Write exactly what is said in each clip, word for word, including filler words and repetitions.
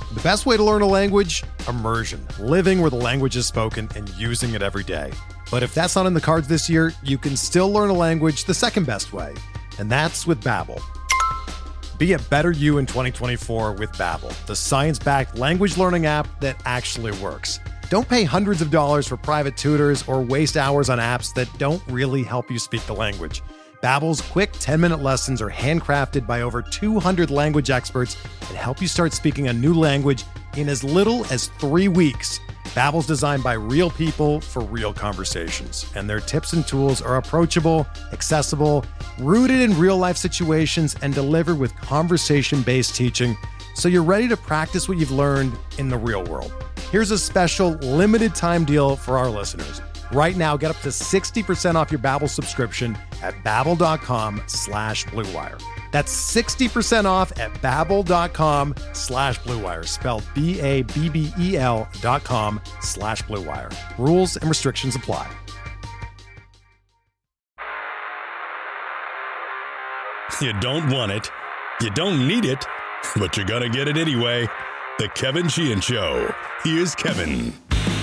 The best way to learn a language? Immersion. Living where the language is spoken and using it every day. But if that's not in the cards this year, you can still learn a language the second best way, and that's with Babbel. Be a better you in twenty twenty-four with Babbel, the science-backed language learning app that actually works. Don't pay hundreds of dollars for private tutors or waste hours on apps that don't really help you speak the language. Babbel's quick ten-minute lessons are handcrafted by over two hundred language experts and help you start speaking a new language in as little as three weeks. Babbel's designed by real people for real conversations, and their tips and tools are approachable, accessible, rooted in real-life situations, and delivered with conversation-based teaching, so you're ready to practice what you've learned in the real world. Here's a special limited-time deal for our listeners. Right now, get up to sixty percent off your Babbel subscription at babbel.com slash Blue Wire. That's sixty percent off at babbel.com slash Blue Wire, spelled B A B B E L dot com slash Blue Wire. Rules and restrictions apply. You don't want it, you don't need it, but you're gonna get it anyway. The Kevin Sheehan Show. Here's Kevin.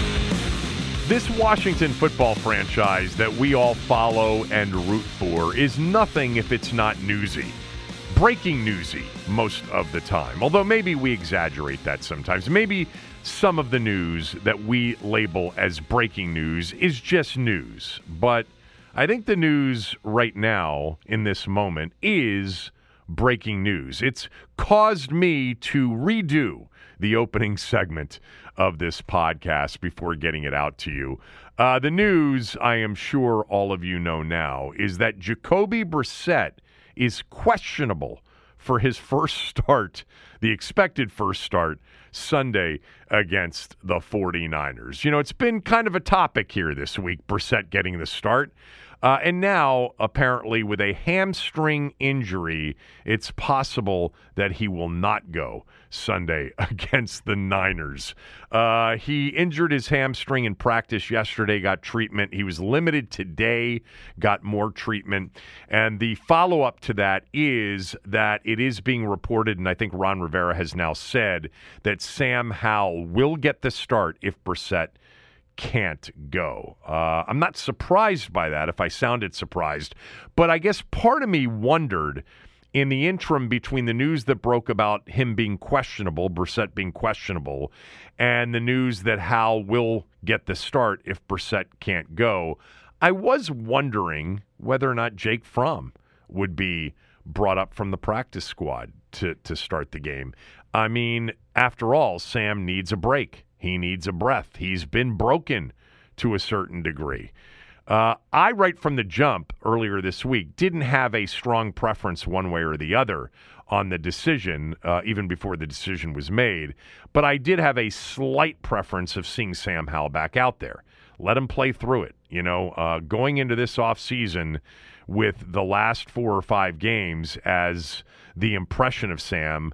This Washington football franchise that we all follow and root for is nothing if it's not newsy. Breaking newsy most of the time, although maybe we exaggerate that sometimes. Maybe some of the news that we label as breaking news is just news. But I think the news right now in this moment is breaking news. It's caused me to redo the opening segment of this podcast before getting it out to you. Uh, the news, I am sure all of you know now, is that Jacoby Brissett is questionable for his first start, the expected first start, Sunday against the 49ers. You know, it's been kind of a topic here this week, Brissett getting the start. Uh, and now, apparently, with a hamstring injury, it's possible that he will not go Sunday against the Niners. Uh, he injured his hamstring in practice yesterday, got treatment. He was limited today, got more treatment. And the follow-up to that is that it is being reported, and I think Ron Rivera has now said, that Sam Howell will get the start if Brissett can't go. Uh, I'm not surprised by that if I sounded surprised, but I guess part of me wondered in the interim between the news that broke about him being questionable, Brissett being questionable, and the news that Hal will get the start if Brissett can't go, I was wondering whether or not Jake Fromm would be brought up from the practice squad to, to start the game. I mean, after all, Sam needs a break. He needs a breath. He's been broken to a certain degree. Uh, I, right from the jump earlier this week, didn't have a strong preference one way or the other on the decision, uh, even before the decision was made. But I did have a slight preference of seeing Sam Howell back out there. Let him play through it. You know, uh, going into this offseason with the last four or five games as the impression of Sam,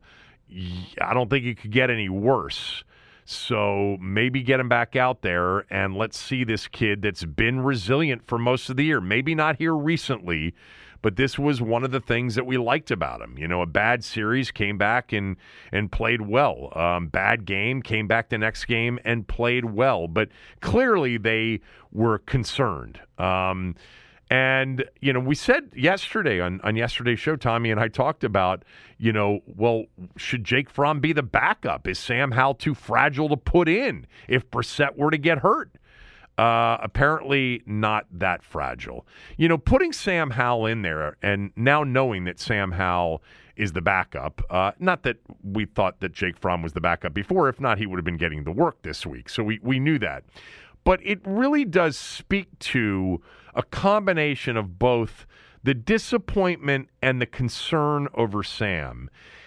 I don't think it could get any worse. So maybe get him back out there and let's see this kid that's been resilient for most of the year. Maybe not here recently, but this was one of the things that we liked about him. You know, a bad series, came back and, and played well. Um, bad game, came back the next game and played well. But clearly they were concerned. Um And, you know, we said yesterday on, on yesterday's show, Tommy and I talked about, you know, well, should Jake Fromm be the backup? Is Sam Howell too fragile to put in if Brissett were to get hurt? Uh, apparently not that fragile. You know, putting Sam Howell in there and now knowing that Sam Howell is the backup, uh, not that we thought that Jake Fromm was the backup before. If not, he would have been getting the work this week. So we, we knew that. But it really does speak to a combination of both the disappointment and the concern over Sam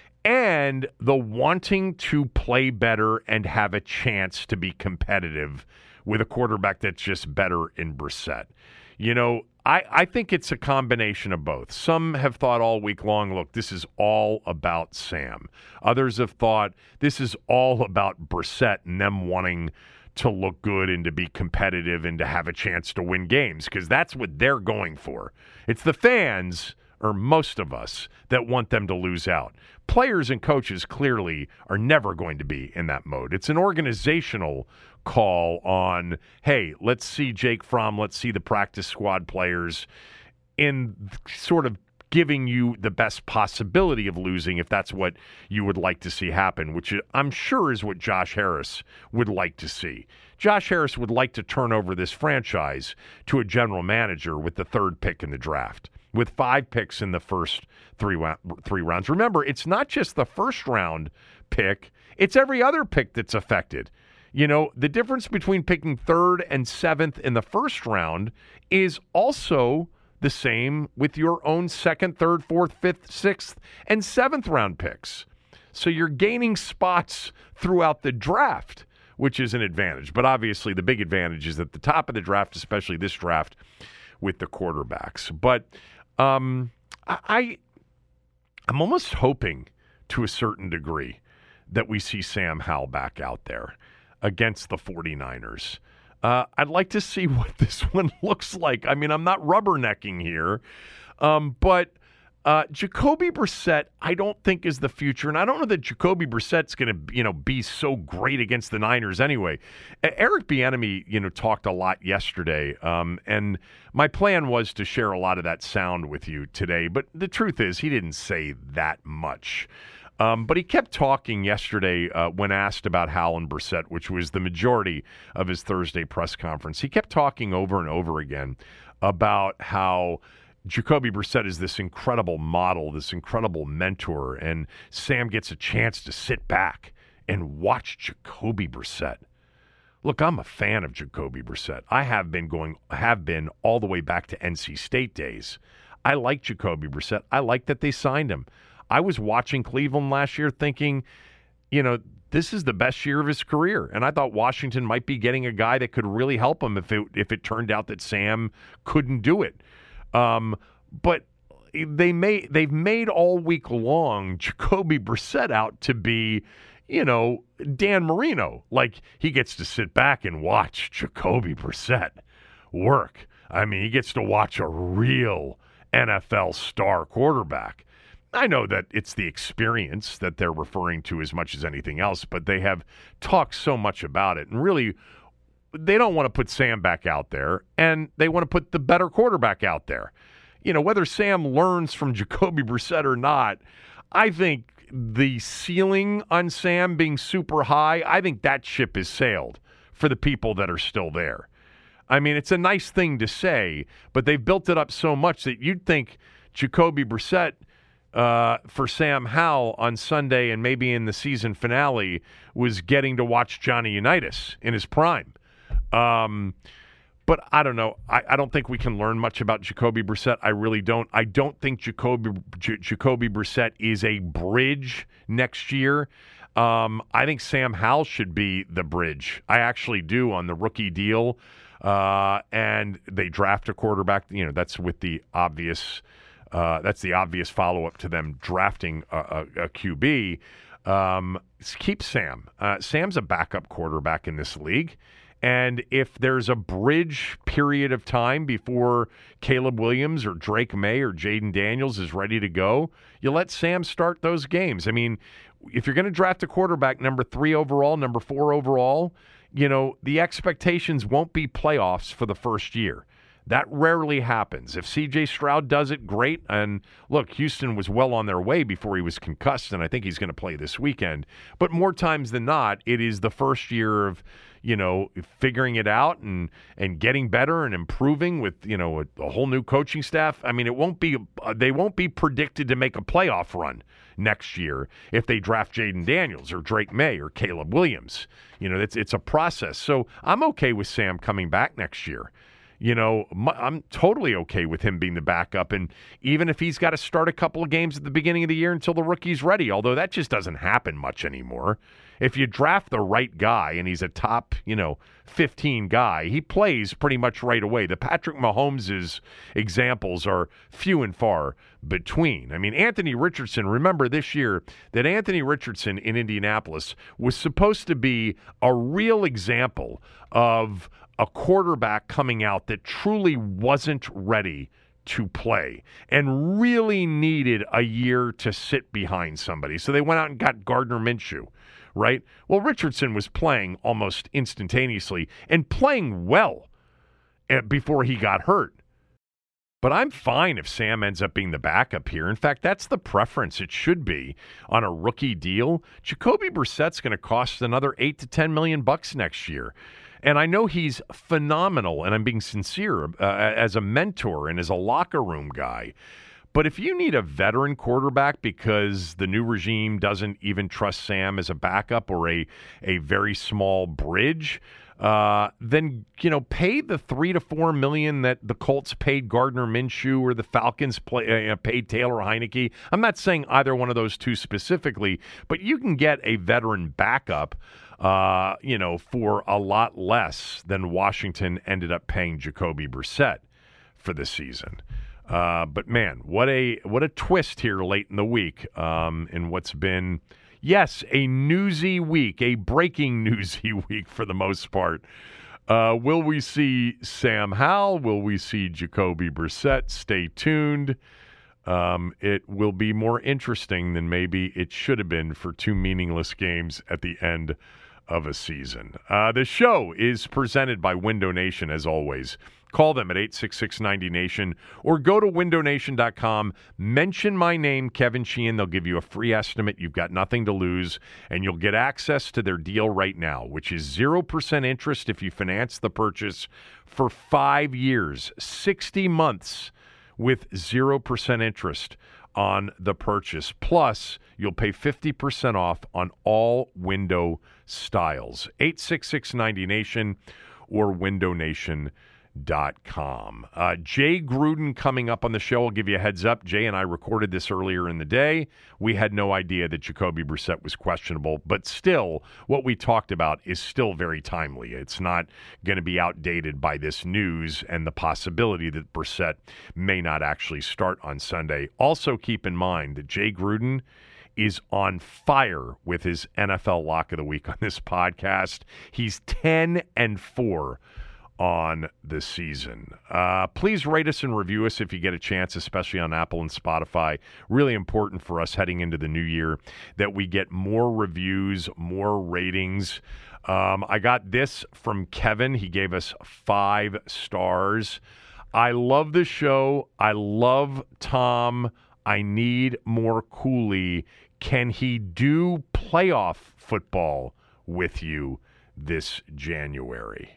and the wanting to play better and have a chance to be competitive with a quarterback that's just better in Brissett. You know, I, I think it's a combination of both. Some have thought all week long, look, this is all about Sam. Others have thought this is all about Brissett and them wanting to look good and to be competitive and to have a chance to win games, because that's what they're going for. It's the fans or most of us, that want them to lose out. Players and coaches clearly are never going to be in that mode. It's an organizational call on, hey, let's see Jake Fromm, let's see the practice squad players in sort of giving you the best possibility of losing if that's what you would like to see happen, which I'm sure is what Josh Harris would like to see. Josh Harris would like to turn over this franchise to a general manager with the third pick in the draft, with five picks in the first three, three rounds. Remember, it's not just the first round pick, it's every other pick that's affected. You know, the difference between picking third and seventh in the first round is also the same with your own second, third, fourth, fifth, sixth, and seventh round picks. So you're gaining spots throughout the draft, which is an advantage. But obviously the big advantage is at the top of the draft, especially this draft with the quarterbacks. But um, I, I'm almost hoping to a certain degree that we see Sam Howell back out there against the 49ers. Uh, I'd like to see what this one looks like. I mean, I'm not rubbernecking here, um, but uh, Jacoby Brissett, I don't think is the future, and I don't know that Jacoby Brissett's going to, you know, be so great against the Niners anyway. Eric Bieniemy, you know, talked a lot yesterday, um, and my plan was to share a lot of that sound with you today. But the truth is, he didn't say that much. Um, but he kept talking yesterday uh, when asked about Howell and Brissett, which was the majority of his Thursday press conference. He kept talking over and over again about how Jacoby Brissett is this incredible model, this incredible mentor, and Sam gets a chance to sit back and watch Jacoby Brissett. Look, I'm a fan of Jacoby Brissett. I have been going, have been all the way back to N C State days. I like Jacoby Brissett. I like that they signed him. I was watching Cleveland last year thinking, you know, this is the best year of his career. And I thought Washington might be getting a guy that could really help him if it, if it turned out that Sam couldn't do it. Um, but they may, they've made all week long Jacoby Brissett out to be, you know, Dan Marino. Like, he gets to sit back and watch Jacoby Brissett work. I mean, he gets to watch a real N F L star quarterback. I know that it's the experience that they're referring to as much as anything else, but they have talked so much about it. And really, they don't want to put Sam back out there, and they want to put the better quarterback out there. You know, whether Sam learns from Jacoby Brissett or not, I think the ceiling on Sam being super high, I think that ship has sailed for the people that are still there. I mean, it's a nice thing to say, but they've built it up so much that you'd think Jacoby Brissett Uh, for Sam Howell on Sunday and maybe in the season finale was getting to watch Johnny Unitas in his prime. Um, but I don't know. I, I don't think we can learn much about Jacoby Brissett. I really don't. I don't think Jacoby J- Jacoby Brissett is a bridge next year. Um, I think Sam Howell should be the bridge. I actually do on the rookie deal. Uh, and they draft a quarterback. You know, that's with the obvious Uh, that's the obvious follow-up to them drafting a, a, a Q B. Um, keep Sam. Uh, Sam's a backup quarterback in this league. And if there's a bridge period of time before Caleb Williams or Drake May or Jaden Daniels is ready to go, you let Sam start those games. I mean, if you're going to draft a quarterback number three overall, number four overall, you know, the expectations won't be playoffs for the first year. That rarely happens. If C J Stroud does it, great. And look, Houston was well on their way before he was concussed, and I think he's going to play this weekend. But more times than not, it is the first year of, you know, figuring it out and and getting better and improving with, you know, a, a whole new coaching staff. I mean, it won't be uh, they won't be predicted to make a playoff run next year if they draft Jaden Daniels or Drake May or Caleb Williams. You know, it's it's a process. So I'm okay with Sam coming back next year. You know, I'm totally okay with him being the backup, and even if he's got to start a couple of games at the beginning of the year until the rookie's ready, although that just doesn't happen much anymore. If you draft the right guy and he's a top, you know, fifteen guy, he plays pretty much right away. The Patrick Mahomes' examples are few and far between. I mean, Anthony Richardson, remember this year that Anthony Richardson in Indianapolis was supposed to be a real example of a quarterback coming out that truly wasn't ready to play and really needed a year to sit behind somebody. So they went out and got Gardner Minshew, right? Well, Richardson was playing almost instantaneously and playing well before he got hurt. But I'm fine if Sam ends up being the backup here. In fact, that's the preference. It should be on a rookie deal. Jacoby Brissett's going to cost another eight to ten million bucks next year. And I know he's phenomenal, and I'm being sincere, uh, as a mentor and as a locker room guy. But if you need a veteran quarterback because the new regime doesn't even trust Sam as a backup or a, a very small bridge, uh, then, you know, pay the three to four million that the Colts paid Gardner Minshew or the Falcons play, uh, paid Taylor Heineke. I'm not saying either one of those two specifically, but you can get a veteran backup Uh, you know, for a lot less than Washington ended up paying Jacoby Brissett for the season. Uh, but man, what a what a twist here late in the week, um, in what's been, yes, a newsy week, a breaking newsy week for the most part. Uh, will we see Sam Howell? Will we see Jacoby Brissett? Stay tuned. Um, it will be more interesting than maybe it should have been for two meaningless games at the end of a season. Uh, the show is presented by Window Nation, as always. Call them at eight six six, ninety nation or go to window nation dot com. Mention my name, Kevin Sheehan. They'll give you a free estimate. You've got nothing to lose, and you'll get access to their deal right now, which is zero percent interest if you finance the purchase for five years, sixty months with zero percent interest on the purchase. Plus, you'll pay fifty percent off on all window styles. eight six six, ninety nation or window nation dot com. Uh, Jay Gruden coming up on the show. I'll give you a heads up. Jay and I recorded this earlier in the day. We had no idea that Jacoby Brissett was questionable, but still, what we talked about is still very timely. It's not going to be outdated by this news and the possibility that Brissett may not actually start on Sunday. Also, keep in mind that Jay Gruden is on fire with his N F L Lock of the Week on this podcast. He's ten and four on the season. Uh, please rate us and review us if you get a chance, especially on Apple and Spotify. Really important for us heading into the new year that we get more reviews, more ratings. Um, I got this from Kevin. He gave us five stars. I love the show. I love Tom. I need more Cooley. Can he do playoff football with you this January?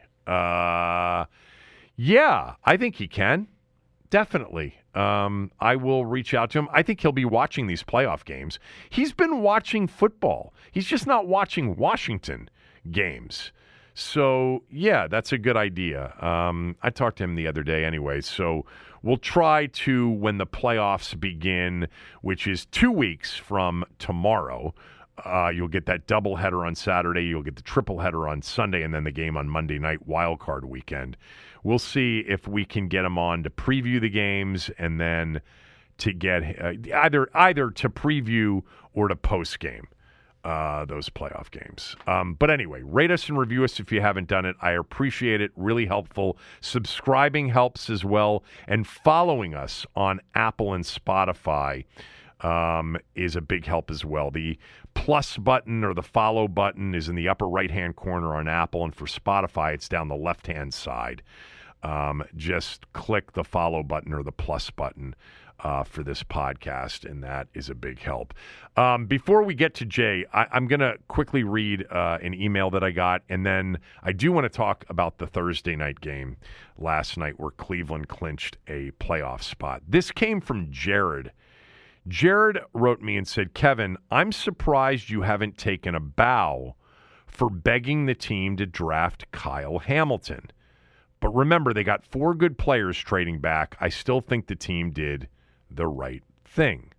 Uh, yeah, I think he can. Definitely. Um, I will reach out to him. I think he'll be watching these playoff games. He's been watching football. He's just not watching Washington games. So, yeah, that's a good idea. Um, I talked to him the other day anyway, so we'll try to, when the playoffs begin, which is two weeks from tomorrow, Uh, you'll get that doubleheader on Saturday. You'll get the tripleheader on Sunday, and then the game on Monday night, wild card weekend. We'll see if we can get them on to preview the games, and then to get uh, either either to preview or to post game uh, those playoff games. Um, but anyway, rate us and review us if you haven't done it. I appreciate it. Really helpful. Subscribing helps as well, and following us on Apple and Spotify Um, is a big help as well. The plus button or the follow button is in the upper right-hand corner on Apple, and for Spotify, it's down the left-hand side. Um, just click the follow button or the plus button uh, for this podcast, and that is a big help. Um, before we get to Jay, I, I'm going to quickly read uh, an email that I got, and then I do want to talk about the Thursday night game last night where Cleveland clinched a playoff spot. This came from Jared. Jared wrote me and said, Kevin, I'm surprised you haven't taken a bow for begging the team to draft Kyle Hamilton. But remember, they got four good players trading back. I still think the team did the right thing.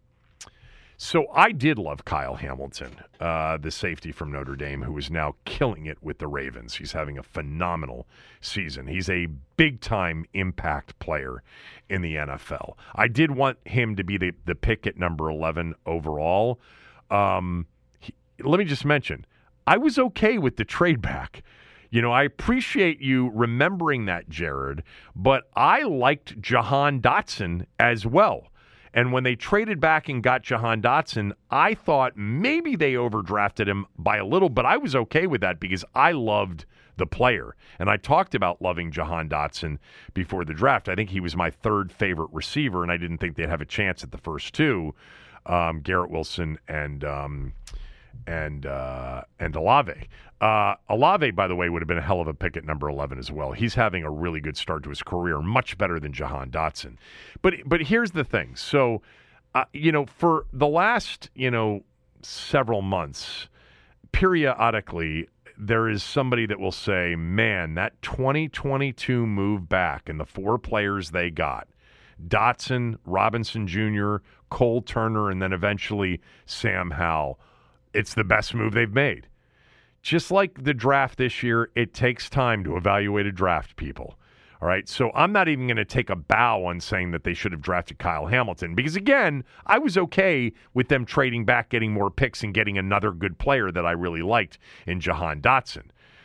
So I did love Kyle Hamilton, uh, the safety from Notre Dame, who is now killing it with the Ravens. He's having a phenomenal season. He's a big-time impact player in the N F L. I did want him to be the, the pick at number eleven overall. Um, he, let me just mention, I was okay with the trade back. You know, I appreciate you remembering that, Jared, but I liked Jahan Dotson as well. And when they traded back and got Jahan Dotson, I thought maybe they overdrafted him by a little, but I was okay with that because I loved the player. And I talked about loving Jahan Dotson before the draft. I think he was my third favorite receiver, and I didn't think they'd have a chance at the first two, um, Garrett Wilson and um, and uh, and Olave. Uh, Olave, by the way, would have been a hell of a pick at number eleven as well. He's having a really good start to his career, much better than Jahan Dotson. But but here's the thing. So, uh, you know, for the last, you know, several months, periodically, there is somebody that will say, man, that twenty twenty-two move back and the four players they got, Dotson, Robinson Junior, Cole Turner, and then eventually Sam Howell, it's the best move they've made. Just like the draft this year, it takes time to evaluate a draft, people. All right, so I'm not even going to take a bow on saying that they should have drafted Kyle Hamilton because, again, I was okay with them trading back, getting more picks, and getting another good player that I really liked in Jahan Dotson.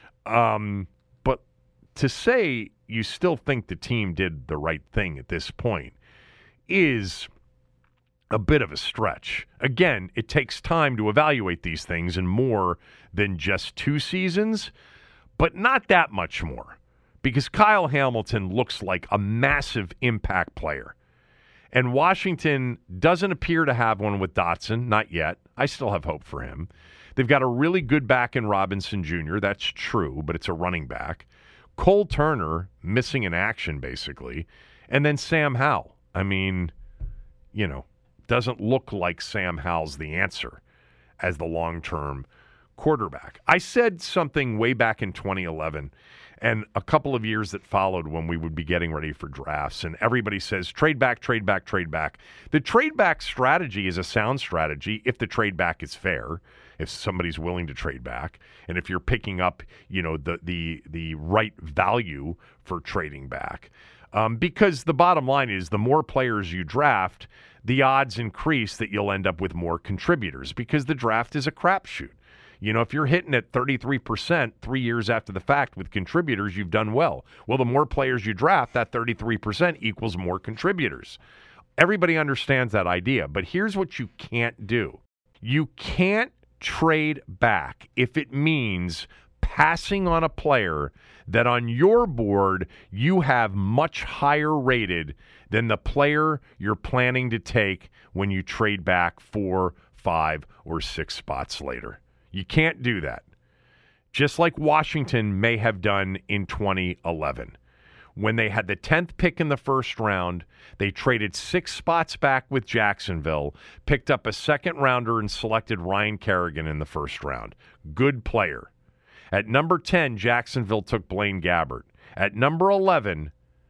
Um, but to say you still think the team did the right thing at this point is a bit of a stretch. Again, it takes time to evaluate these things and more than just two seasons, but not that much more. Because Kyle Hamilton looks like a massive impact player. And Washington doesn't appear to have one with Dotson, not yet. I still have hope for him. They've got a really good back in Robinson Junior That's true, but it's a running back. Cole Turner, missing in action, basically. And then Sam Howell. I mean, you know, doesn't look like Sam Howell's the answer as the long-term quarterback. I said something way back in twenty eleven and a couple of years that followed when we would be getting ready for drafts, and everybody says, trade back, trade back, trade back. The trade back strategy is a sound strategy if the trade back is fair, if somebody's willing to trade back, and if you're picking up, you know, the the the right value for trading back. Um, because the bottom line is the more players you draft, the odds increase that you'll end up with more contributors because the draft is a crapshoot. You know, if you're hitting at thirty-three percent three years after the fact with contributors, you've done well. Well, the more players you draft, that thirty-three percent equals more contributors. Everybody understands that idea, but here's what you can't do. You can't trade back if it means passing on a player that on your board you have much higher rated than the player you're planning to take when you trade back four, five, or six spots later. You can't do that. Just like Washington may have done in twenty eleven. When they had the tenth pick in the first round, they traded six spots back with Jacksonville, picked up a second rounder, and selected Ryan Kerrigan in the first round. Good player. At number ten, Jacksonville took Blaine Gabbert. At number eleven,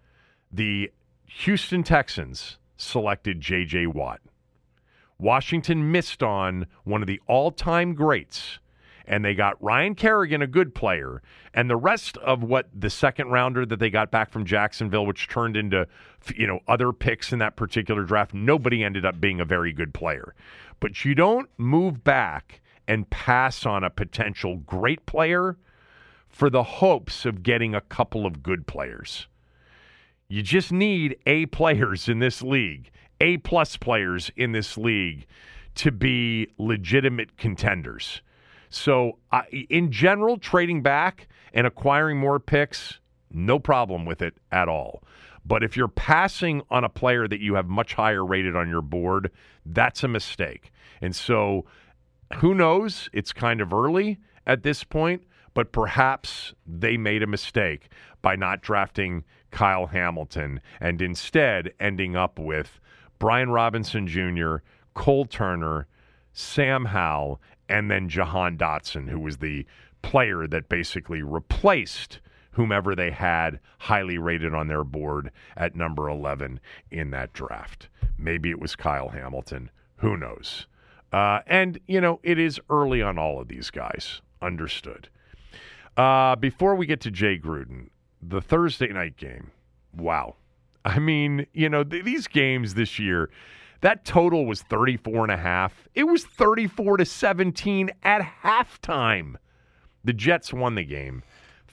the Houston Texans selected J J Watt. Washington missed on one of the all-time greats, and they got Ryan Kerrigan, a good player, and the rest of what the second rounder that they got back from Jacksonville, which turned into, you know, other picks in that particular draft, nobody ended up being a very good player. But you don't move back and pass on a potential great player for the hopes of getting a couple of good players. You just need A players in this league, A-plus players in this league to be legitimate contenders. So, uh, in general, trading back and acquiring more picks, no problem with it at all. But if you're passing on a player that you have much higher rated on your board, that's a mistake. And so, who knows? It's kind of early at this point, but perhaps they made a mistake by not drafting Kyle Hamilton and instead ending up with Brian Robinson Junior, Cole Turner, Sam Howell, and then Jahan Dotson, who was the player that basically replaced whomever they had highly rated on their board at number eleven in that draft. Maybe it was Kyle Hamilton. Who knows? Uh, and, you know, it is early on all of these guys. Understood. Uh, before we get to Jay Gruden, the Thursday night game, wow. I mean, you know, th- these games this year, that total was thirty-four and a half. It was thirty-four to seventeen at halftime. The Jets won the game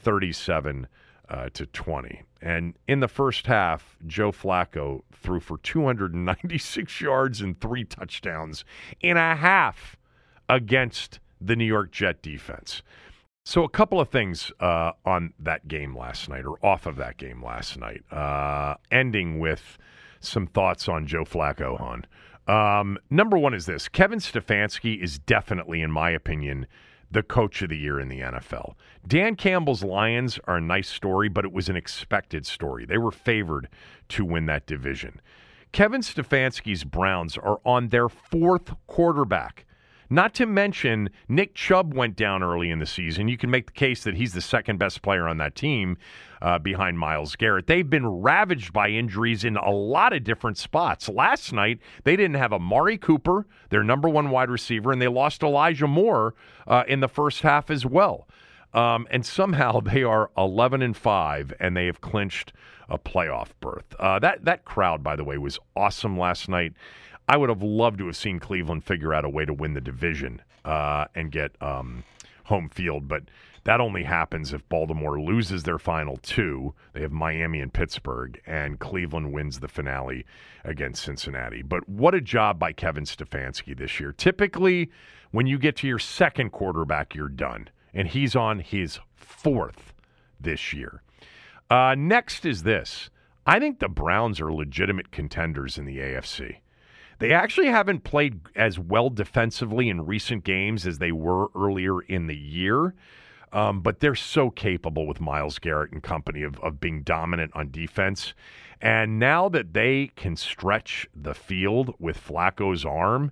thirty-seven uh, to twenty. And in the first half, Joe Flacco threw for two hundred ninety-six yards and three touchdowns in a half against the New York Jet defense. So a couple of things uh, on that game last night, or off of that game last night, uh, ending with some thoughts on Joe Flacco, hon. Um, number one is this. Kevin Stefanski is definitely, in my opinion, the coach of the year in the N F L. Dan Campbell's Lions are a nice story, but it was an expected story. They were favored to win that division. Kevin Stefanski's Browns are on their fourth quarterback. Not to mention, Nick Chubb went down early in the season. You can make the case that he's the second best player on that team uh, behind Myles Garrett. They've been ravaged by injuries in a lot of different spots. Last night, they didn't have Amari Cooper, their number one wide receiver, and they lost Elijah Moore uh, in the first half as well. Um, and somehow they are eleven and five, and they have clinched a playoff berth. Uh, that that crowd, by the way, was awesome last night. I would have loved to have seen Cleveland figure out a way to win the division uh, and get um, home field, but that only happens if Baltimore loses their final two. They have Miami and Pittsburgh, and Cleveland wins the finale against Cincinnati. But what a job by Kevin Stefanski this year. Typically, when you get to your second quarterback, you're done, and he's on his fourth this year. Uh, next is this. I think the Browns are legitimate contenders in the A F C. They actually haven't played as well defensively in recent games as they were earlier in the year, um, but they're so capable with Myles Garrett and company of, of being dominant on defense. And now that they can stretch the field with Flacco's arm,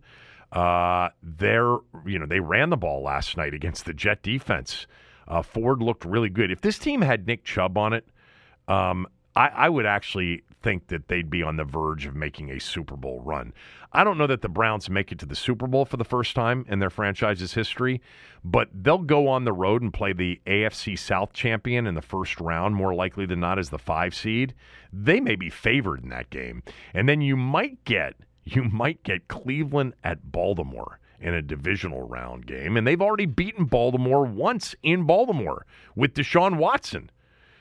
uh, they're you know they ran the ball last night against the Jet defense. Uh, Ford looked really good. If this team had Nick Chubb on it, um, I, I would actually think that they'd be on the verge of making a Super Bowl run. I don't know that the Browns make it to the Super Bowl for the first time in their franchise's history, but they'll go on the road and play the A F C South champion in the first round, more likely than not as the five seed. They may be favored in that game. And then you might get you might get Cleveland at Baltimore in a divisional round game, and they've already beaten Baltimore once in Baltimore with Deshaun Watson.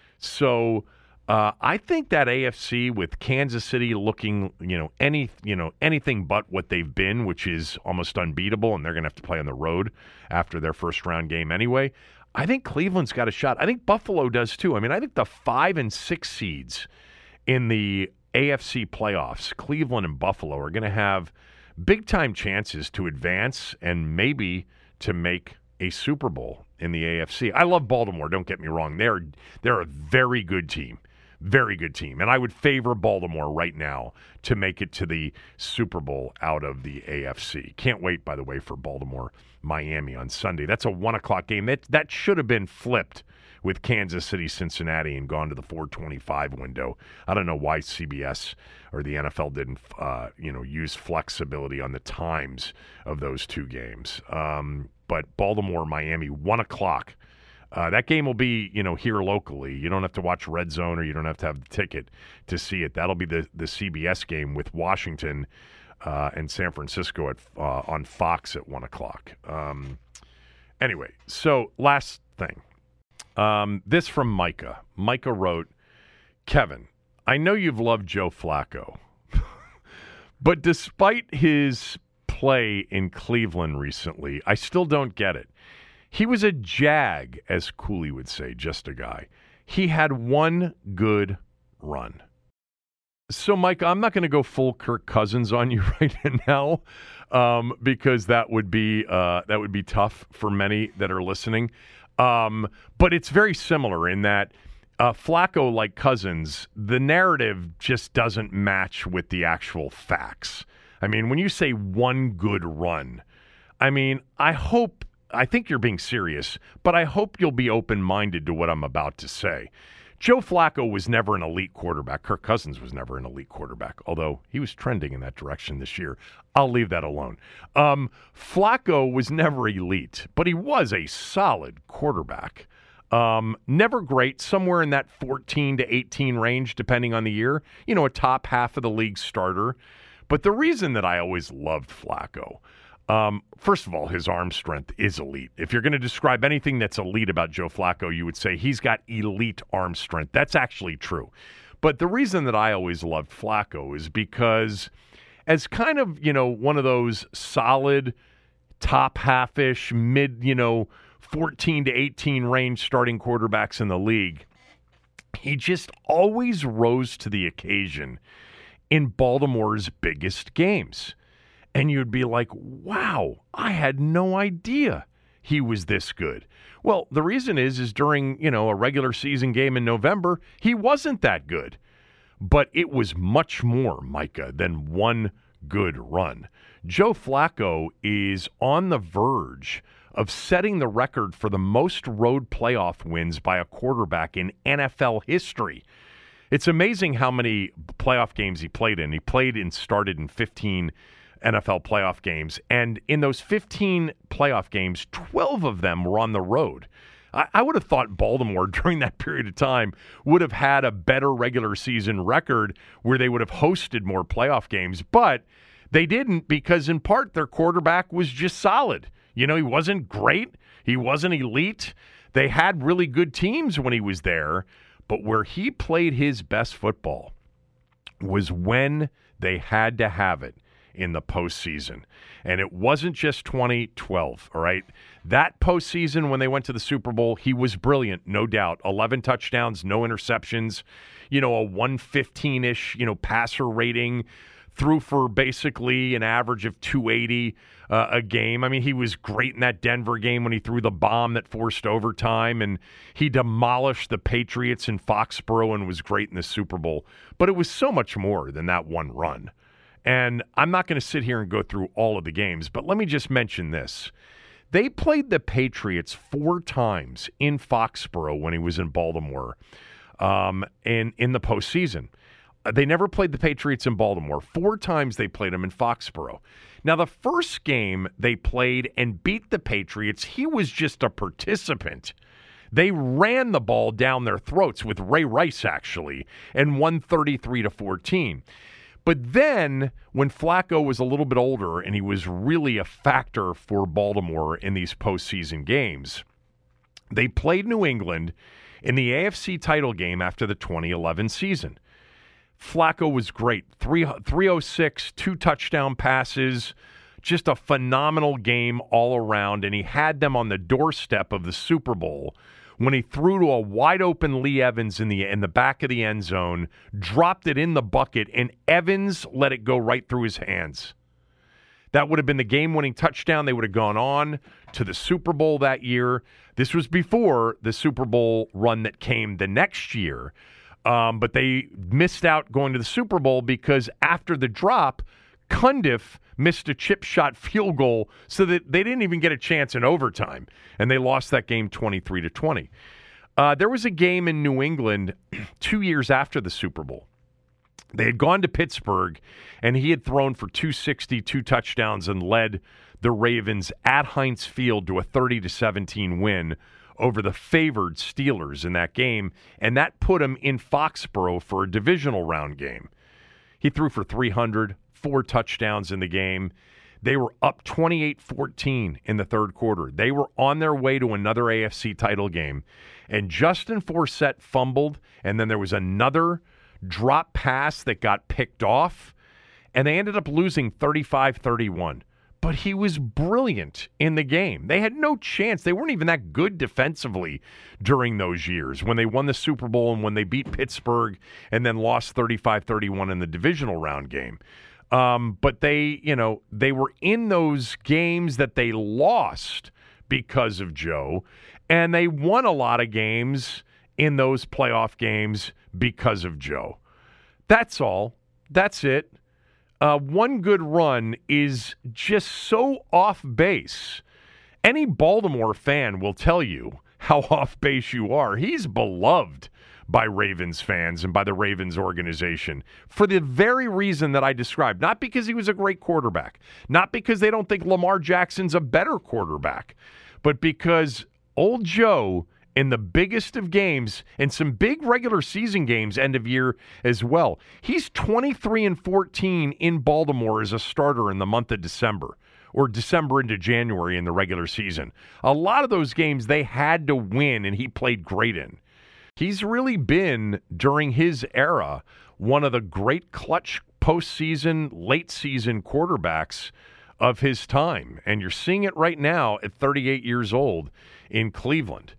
So Uh, I think that A F C with Kansas City looking, you know, any, you know, anything but what they've been, which is almost unbeatable, and they're going to have to play on the road after their first round game anyway. I think Cleveland's got a shot. I think Buffalo does too. I mean, I think the five and six seeds in the A F C playoffs, Cleveland and Buffalo, are going to have big time chances to advance and maybe to make a Super Bowl in the A F C. I love Baltimore. Don't get me wrong. They're they're a very good team. Very good team. And I would favor Baltimore right now to make it to the Super Bowl out of the A F C. Can't wait, by the way, for Baltimore, Miami on Sunday. That's a one o'clock game. That, that should have been flipped with Kansas City, Cincinnati, and gone to the four twenty-five window. I don't know why C B S or the N F L didn't uh, you know, use flexibility on the times of those two games. Um, but Baltimore, Miami, one o'clock. Uh, that game will be, you know, here locally. You don't have to watch Red Zone or you don't have to have the ticket to see it. That'll be the, the C B S game with Washington uh, and San Francisco at uh, on Fox at one o'clock. Um, anyway, so last thing. Um, this from Micah. Micah wrote, Kevin, I know you've loved Joe Flacco, but despite his play in Cleveland recently, I still don't get it. He was a jag, as Cooley would say, just a guy. He had one good run. So, Mike, I'm not going to go full Kirk Cousins on you right now um, because that would be uh, that would be tough for many that are listening. Um, but it's very similar in that uh, Flacco, like Cousins, the narrative just doesn't match with the actual facts. I mean, when you say one good run, I mean, I hope. I think you're being serious, but I hope you'll be open-minded to what I'm about to say. Joe Flacco was never an elite quarterback. Kirk Cousins was never an elite quarterback, although he was trending in that direction this year. I'll leave that alone. Um, Flacco was never elite, but he was a solid quarterback. Um, never great, somewhere in that fourteen to eighteen range, depending on the year. You know, a top half of the league starter. But the reason that I always loved Flacco Um, first of all, his arm strength is elite. If you're going to describe anything that's elite about Joe Flacco, you would say he's got elite arm strength. That's actually true. But the reason that I always loved Flacco is because as kind of, you know, one of those solid top half-ish, mid, you know, fourteen to eighteen range starting quarterbacks in the league, he just always rose to the occasion in Baltimore's biggest games. And you'd be like, wow, I had no idea he was this good. Well, the reason is, is during, you know, a regular season game in November, he wasn't that good. But it was much more, Micah, than one good run. Joe Flacco is on the verge of setting the record for the most road playoff wins by a quarterback in N F L history. It's amazing how many playoff games he played in. He played and started in fifteen N F L playoff games. And in those fifteen playoff games, twelve of them were on the road. I, I would have thought Baltimore during that period of time would have had a better regular season record where they would have hosted more playoff games. But they didn't, because in part their quarterback was just solid. You know, he wasn't great. He wasn't elite. They had really good teams when he was there. But where he played his best football was when they had to have it in the postseason. And it wasn't just twenty twelve, all right? That postseason when they went to the Super Bowl, he was brilliant, no doubt. eleven touchdowns, no interceptions, you know, a one fifteen-ish, you know, passer rating, threw for basically an average of two eighty uh, a game. I mean, he was great in that Denver game when he threw the bomb that forced overtime, and he demolished the Patriots in Foxborough and was great in the Super Bowl. But it was so much more than that one run. And I'm not going to sit here and go through all of the games, but let me just mention this. They played the Patriots four times in Foxborough when he was in Baltimore um, in, in the postseason. They never played the Patriots in Baltimore. Four times they played them in Foxborough. Now, the first game they played and beat the Patriots, he was just a participant. They ran the ball down their throats with Ray Rice, actually, and won thirty-three to fourteen. But then, when Flacco was a little bit older and he was really a factor for Baltimore in these postseason games, they played New England in the A F C title game after the twenty eleven season. Flacco was great. three oh six, two touchdown passes, just a phenomenal game all around, and he had them on the doorstep of the Super Bowl when he threw to a wide-open Lee Evans in the in the back of the end zone, dropped it in the bucket, and Evans let it go right through his hands. That would have been the game-winning touchdown. They would have gone on to the Super Bowl that year. This was before the Super Bowl run that came the next year. Um, but they missed out going to the Super Bowl because after the drop, Cundiff missed a chip shot field goal so that they didn't even get a chance in overtime, and they lost that game twenty-three to twenty. Uh, there was a game in New England two years after the Super Bowl. They had gone to Pittsburgh, and he had thrown for two sixty, two touchdowns, and led the Ravens at Heinz Field to a thirty to seventeen win over the favored Steelers in that game, and that put him in Foxborough for a divisional round game. He threw for three hundred, four touchdowns in the game. They were up twenty-eight fourteen in the third quarter. They were on their way to another A F C title game, and Justin Forsett fumbled, and then there was another drop pass that got picked off, and they ended up losing thirty-five thirty-one. But he was brilliant in the game. They had no chance. They weren't even that good defensively during those years when they won the Super Bowl and when they beat Pittsburgh and then lost thirty-five thirty-one in the divisional round game. Um, but they, you know, they were in those games that they lost because of Joe, and they won a lot of games in those playoff games because of Joe. That's all. That's it. Uh, one good run is just so off base. Any Baltimore fan will tell you how off base you are. He's beloved by Ravens fans and by the Ravens organization for the very reason that I described. Not because he was a great quarterback, not because they don't think Lamar Jackson's a better quarterback, but because old Joe, in the biggest of games, and some big regular season games end of year as well. He's twenty-three and fourteen in Baltimore as a starter in the month of December. or December into January in the regular season. A lot of those games they had to win, and he played great in. He's really been, during his era, one of the great clutch postseason, late-season quarterbacks of his time. And you're seeing it right now at thirty-eight years old in Cleveland.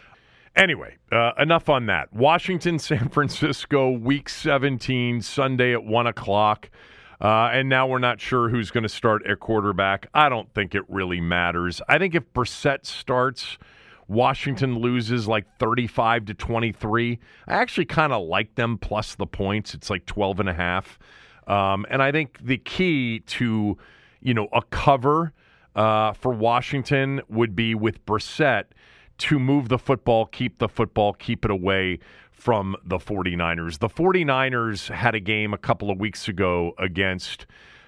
Anyway, uh, enough on that. Washington, San Francisco, Week seventeen, Sunday at one o'clock. Uh, and now we're not sure who's going to start at quarterback. I don't think it really matters. I think if Brissett starts, Washington loses like thirty-five to twenty-three. I actually kind of like them plus the points. It's like twelve and a half. Um, and I think the key to, you know, a cover uh, for Washington would be with Brissett to move the football, keep the football, keep it away from the 49ers. The 49ers had a game a couple of weeks ago against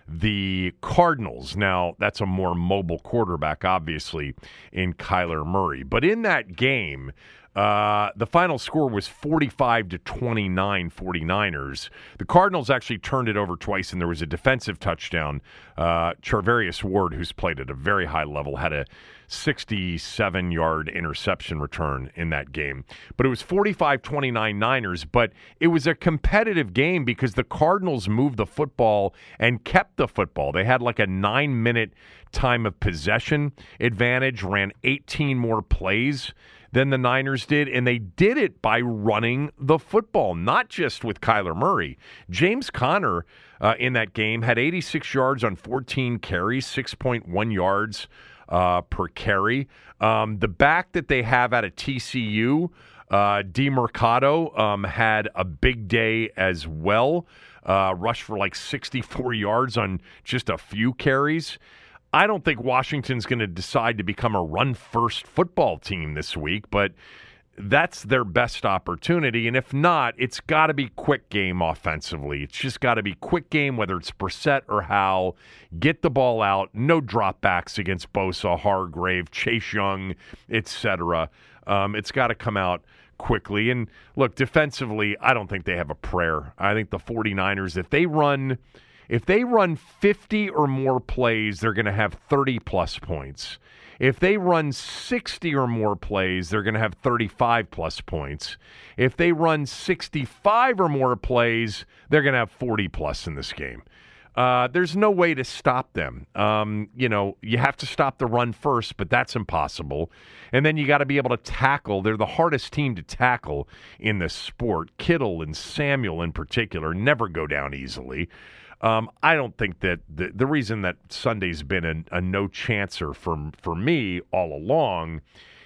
the Cardinals. Now, that's a more mobile quarterback, obviously, in Kyler Murray. But in that game, uh, the final score was forty-five to twenty-nine 49ers. The Cardinals actually turned it over twice, and there was a defensive touchdown. Uh, Charvarius Ward, who's played at a very high level, had a sixty-seven-yard interception return in that game. But it was forty-five twenty-nine Niners, but it was a competitive game because the Cardinals moved the football and kept the football. They had like a nine-minute time of possession advantage, ran eighteen more plays than the Niners did, and they did it by running the football, not just with Kyler Murray. James Conner uh, in that game had eighty-six yards on fourteen carries, six point one yards Uh, per carry. Um, the back that they have out of T C U, uh, DeMercado, um, had a big day as well. Uh, rushed for like sixty-four yards on just a few carries. I don't think Washington's going to decide to become a run-first football team this week, but that's their best opportunity. And if not, it's got to be quick game offensively. It's just got to be quick game, whether it's Brissett or Howell. Get the ball out. No dropbacks against Bosa, Hargrave, Chase Young, et cetera. Um, it's got to come out quickly. And look, defensively, I don't think they have a prayer. I think the 49ers, if they run, if they run fifty or more plays, they're going to have thirty-plus points. If they run sixty or more plays, they're going to have thirty-five plus points. If they run sixty-five or more plays, they're going to have forty plus in this game. Uh, there's no way to stop them. Um, you know, you have to stop the run first, but that's impossible. And then you got to be able to tackle. They're the hardest team to tackle in this sport. Kittle and Samuel in particular never go down easily. Um, I don't think that the, the reason that Sunday's been a, a no-chancer for, for me all along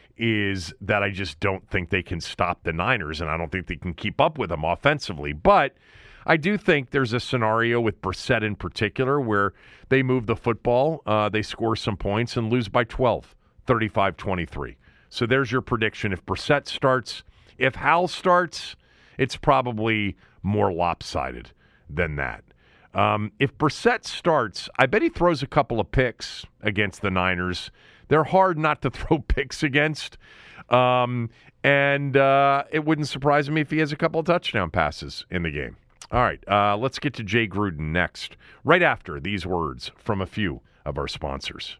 is that I just don't think they can stop the Niners, and I don't think they can keep up with them offensively. But I do think there's a scenario with Brissett in particular where they move the football, uh, they score some points, and lose by twelve, thirty-five twenty-three. So there's your prediction. If Brissett starts, if Howell starts, it's probably more lopsided than that. Um, if Brissett starts, I bet he throws a couple of picks against the Niners. They're hard not to throw picks against. Um, and uh, it wouldn't surprise me if he has a couple of touchdown passes in the game. All right, uh, let's get to Jay Gruden next, right after these words from a few of our sponsors.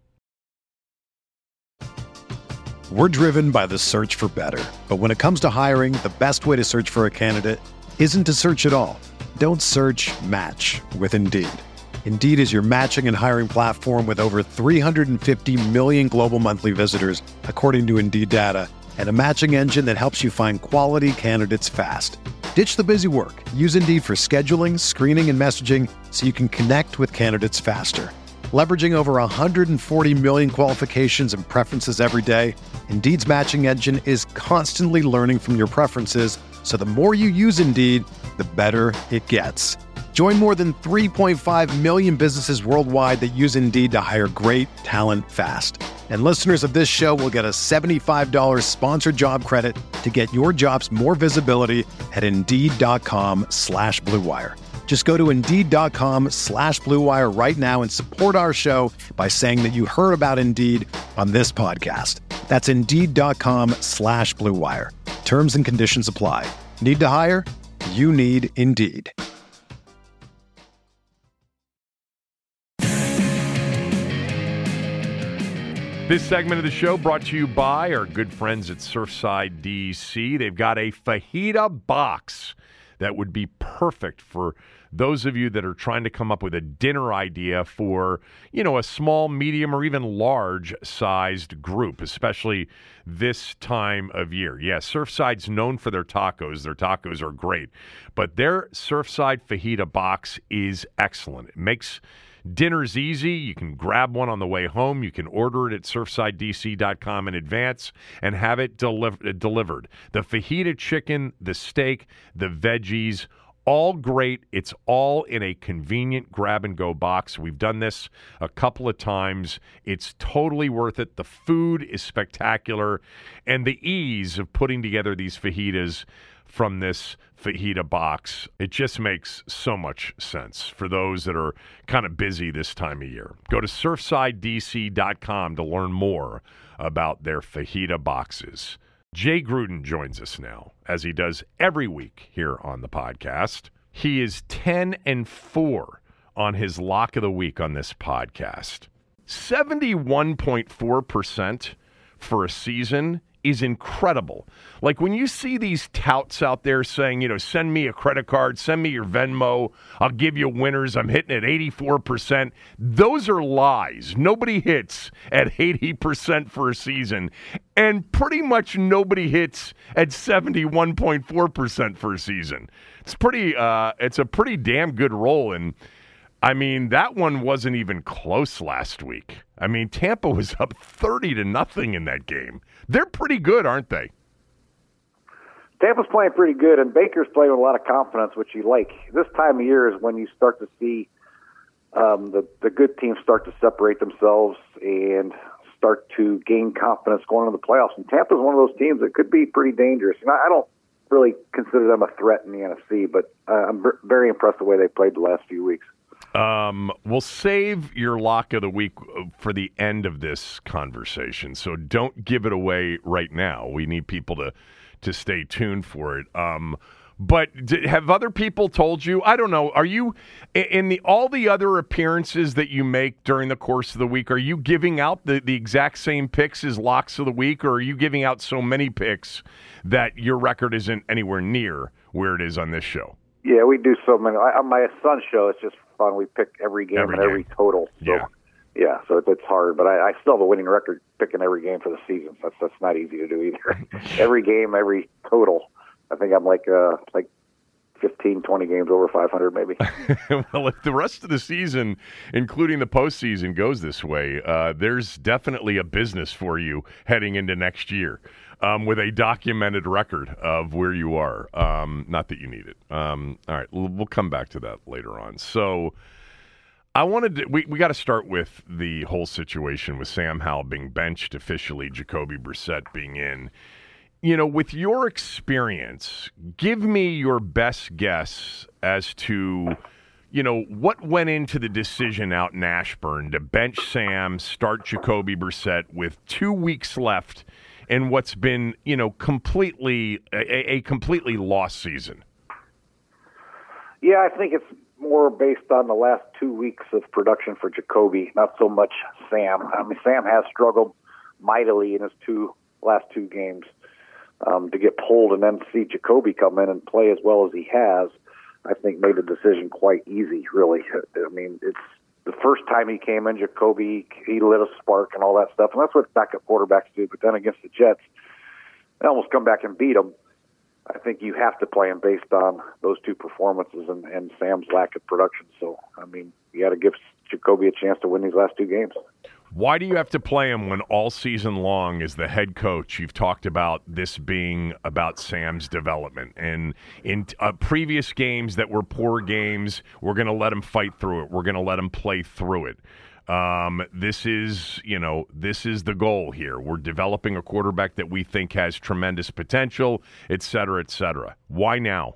We're driven by the search for better. But when it comes to hiring, the best way to search for a candidate isn't to search at all. Don't search, match with Indeed. Indeed is your matching and hiring platform with over three hundred fifty million global monthly visitors, according to Indeed data, and a matching engine that helps you find quality candidates fast. Ditch the busy work. Use Indeed for scheduling, screening, and messaging so you can connect with candidates faster. Leveraging over one hundred forty million qualifications and preferences every day, Indeed's matching engine is constantly learning from your preferences, so the more you use Indeed, the better it gets. Join more than three point five million businesses worldwide that use Indeed to hire great talent fast. And listeners of this show will get a seventy-five dollars sponsored job credit to get your jobs more visibility at Indeed.com slash Blue Wire. Just go to Indeed.com slash Blue Wire right now and support our show by saying that you heard about Indeed on this podcast. That's Indeed.com slash Blue Wire. Terms and conditions apply. Need to hire? You need Indeed. This segment of the show brought to you by our good friends at Surfside D C. They've got a fajita box that would be perfect for those of you that are trying to come up with a dinner idea for, you know, a small, medium, or even large-sized group, especially this time of year. Yeah, Surfside's known for their tacos. Their tacos are great. But their Surfside fajita box is excellent. It makes dinner's easy. You can grab one on the way home. You can order it at surfside d c dot com in advance and have it deli- delivered. The fajita chicken, the steak, the veggies, all great. It's all in a convenient grab-and-go box. We've done this a couple of times. It's totally worth it. The food is spectacular. And the ease of putting together these fajitas from this fajita box, it just makes so much sense for those that are kind of busy this time of year. Go to surfside d c dot com to learn more about their fajita boxes. Jay Gruden joins us now, as he does every week here on the podcast. He is ten and four on his lock of the week on this podcast. seventy-one point four percent for a season is incredible. Like when you see these touts out there saying, you know, send me a credit card, send me your Venmo, I'll give you winners, I'm hitting at eighty-four percent. Those are lies. Nobody hits at eighty percent for a season, and pretty much nobody hits at seventy-one point four percent for a season. It's pretty, uh, it's a pretty damn good roll, and I mean, that one wasn't even close last week. I mean, Tampa was up thirty to nothing in that game. They're pretty good, aren't they? Tampa's playing pretty good, and Baker's playing with a lot of confidence, which you like. This time of year is when you start to see um, the, the good teams start to separate themselves and start to gain confidence going into the playoffs. And Tampa's one of those teams that could be pretty dangerous. And I don't really consider them a threat in the N F C, but uh, I'm very impressed the way they played the last few weeks. Um, we'll save your lock of the week for the end of this conversation, so don't give it away right now. We need people to, to stay tuned for it. Um, but did, have other people told you? I don't know. Are you in the all the other appearances that you make during the course of the week? Are you giving out the, the exact same picks as locks of the week, or are you giving out so many picks that your record isn't anywhere near where it is on this show? Yeah, we do so many. On my son's show, it's just fun. We pick every game every and game. every total. So, yeah. Yeah, so it's, it's hard. But I, I still have a winning record picking every game for the season. That's that's not easy to do either. Every game, every total. I think I'm like uh, like fifteen, twenty games over five hundred maybe. Well, if the rest of the season, including the postseason, goes this way, uh, there's definitely a business for you heading into next year. Um, with a documented record of where you are. Um, not that you need it. Um, all right, we'll, we'll come back to that later on. So I wanted to, we, we got to start with the whole situation with Sam Howell being benched officially, Jacoby Brissett being in. You know, with your experience, give me your best guess as to, you know, what went into the decision out in Ashburn to bench Sam, start Jacoby Brissett with two weeks left in what's been, you know, completely a, a completely lost season. Yeah, I think it's more based on the last two weeks of production for Jacoby, not so much Sam. I mean, Sam has struggled mightily in his two last two games. Um, to get pulled and then see Jacoby come in and play as well as he has, I think made the decision quite easy, really. I mean, it's the first time he came in, Jacoby, he lit a spark and all that stuff, and that's what backup quarterbacks do. But then against the Jets, they almost come back and beat them. I think you have to play him based on those two performances and, and Sam's lack of production. So, I mean, you got to give Jacoby a chance to win these last two games. Why do you have to play him when all season long, as the head coach, you've talked about this being about Sam's development? And in uh, previous games that were poor games, we're going to let him fight through it. We're going to let him play through it. Um, this is, you know, this is the goal here. We're developing a quarterback that we think has tremendous potential, et cetera, et cetera. Why now?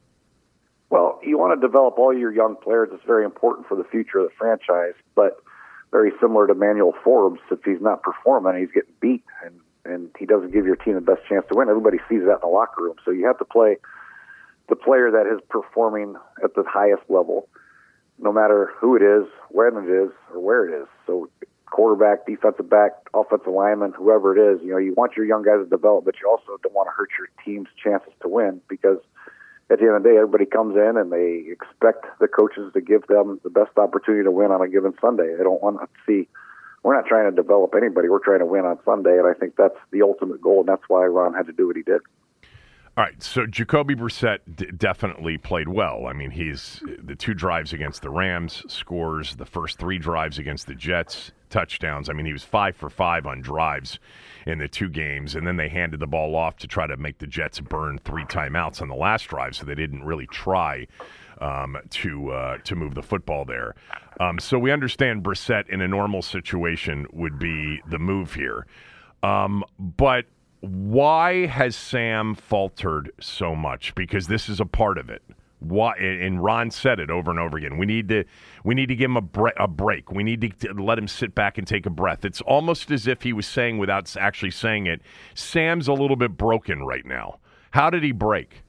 Well, you want to develop all your young players. It's very important for the future of the franchise, but very similar to Manuel Forbes. If he's not performing, he's getting beat, and, and he doesn't give your team the best chance to win. Everybody sees that in the locker room. So you have to play the player that is performing at the highest level, no matter who it is, when it is, or where it is. So quarterback, defensive back, offensive lineman, whoever it is, you know, you want your young guys to develop, but you also don't want to hurt your team's chances to win, because at the end of the day, everybody comes in and they expect the coaches to give them the best opportunity to win on a given Sunday. They don't want to see, we're not trying to develop anybody. We're trying to win on Sunday, and I think that's the ultimate goal, and that's why Ron had to do what he did. All right, so Jacoby Brissett d- definitely played well. I mean, he's the two drives against the Rams, scores the first three drives against the Jets, touchdowns. I mean, he was five for five on drives in the two games, and then they handed the ball off to try to make the Jets burn three timeouts on the last drive, so they didn't really try um, to uh, to move the football there. Um, so we understand Brissett in a normal situation would be the move here. Um, but why has Sam faltered so much? Because this is a part of it. Why? And Ron said it over and over again. We need to, we need to give him a, bre- a break. We need to let him sit back and take a breath. It's almost as if he was saying, without actually saying it, Sam's a little bit broken right now. How did he break?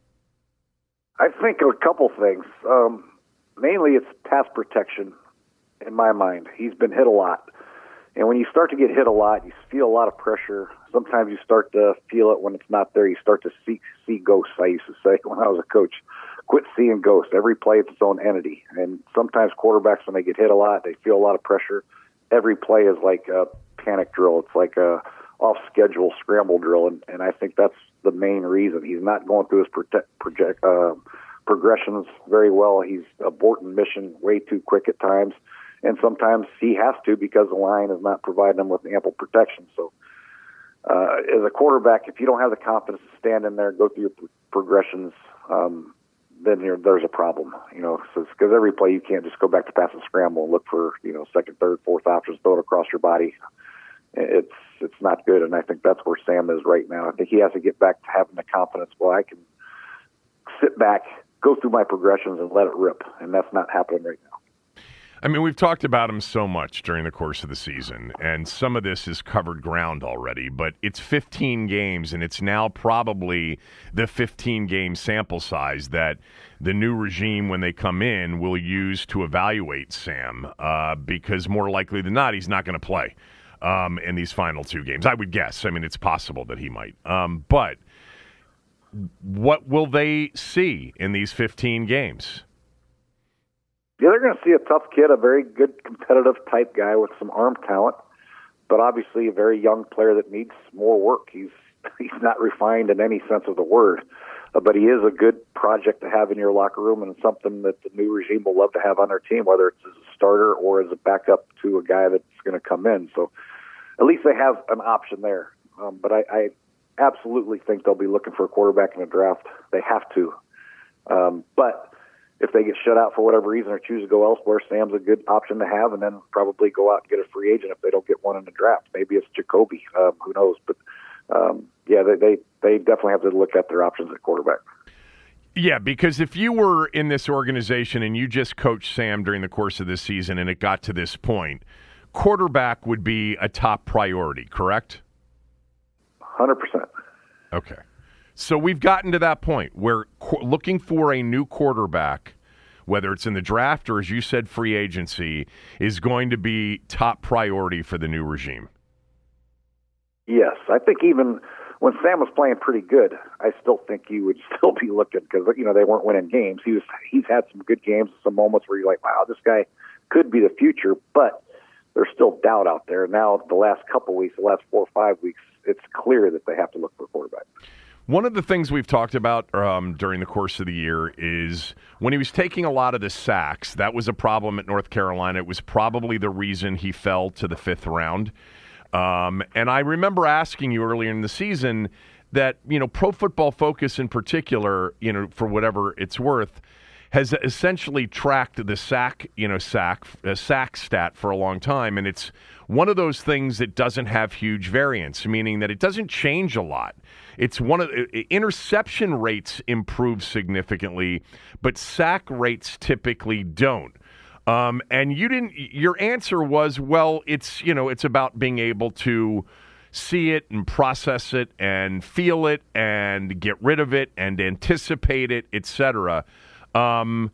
I think a couple things. Um, mainly, it's pass protection. In my mind, he's been hit a lot. And when you start to get hit a lot, you feel a lot of pressure. Sometimes you start to feel it when it's not there. You start to see see ghosts, I used to say when I was a coach. Quit seeing ghosts. Every play it's its own entity. And sometimes quarterbacks, when they get hit a lot, they feel a lot of pressure. Every play is like a panic drill. It's like a off-schedule scramble drill. And, and I think that's the main reason. He's not going through his prote- project, uh, progressions very well. He's aborting mission way too quick at times. And sometimes he has to, because the line is not providing him with ample protection. So uh, as a quarterback, if you don't have the confidence to stand in there, go through your pro- progressions, um, then you're, there's a problem. You know, because every play you can't just go back to pass and scramble and look for, you know, second, third, fourth options, throw it across your body. It's it's not good, and I think that's where Sam is right now. I think he has to get back to having the confidence. Well, I can sit back, go through my progressions, and let it rip, and that's not happening right now. I mean, we've talked about him so much during the course of the season, and some of this is covered ground already, but it's fifteen games, and it's now probably the fifteen-game sample size that the new regime, when they come in, will use to evaluate Sam, uh, because more likely than not, he's not going to play um, in these final two games. I would guess. I mean, it's possible that he might. Um, but what will they see in these fifteen games? Yeah, they're going to see a tough kid, a very good competitive type guy with some arm talent, but obviously a very young player that needs more work. He's he's not refined in any sense of the word, uh, but he is a good project to have in your locker room, and something that the new regime will love to have on their team, whether it's as a starter or as a backup to a guy that's going to come in. So at least they have an option there. Um, but I, I absolutely think they'll be looking for a quarterback in the draft. They have to. Um, but if they get shut out for whatever reason or choose to go elsewhere, Sam's a good option to have, and then probably go out and get a free agent if they don't get one in the draft. Maybe it's Jacoby. Um, who knows? But, um, yeah, they, they, they definitely have to look at their options at quarterback. Yeah, because if you were in this organization and you just coached Sam during the course of this season and it got to this point, quarterback would be a top priority, correct? one hundred percent. Okay. So we've gotten to that point where qu- looking for a new quarterback, whether it's in the draft or, as you said, free agency, is going to be top priority for the new regime. Yes. I think even when Sam was playing pretty good, I still think he would still be looking, because, you know, they weren't winning games. He was, he's had some good games, some moments where you're like, wow, this guy could be the future, but there's still doubt out there. Now, the last couple weeks, the last four or five weeks, it's clear that they have to look for a quarterback. One of the things we've talked about um, during the course of the year is when he was taking a lot of the sacks, that was a problem at North Carolina. It was probably the reason he fell to the fifth round. Um, and I remember asking you earlier in the season that, you know, Pro Football Focus in particular, you know, for whatever it's worth, has essentially tracked the sack, you know, sack, uh, sack stat for a long time. And it's one of those things that doesn't have huge variance, meaning that it doesn't change a lot. It's one of uh, interception rates improve significantly, but sack rates typically don't. Um, and you didn't, your answer was, well, it's, you know, it's about being able to see it and process it and feel it and get rid of it and anticipate it, et cetera. Um,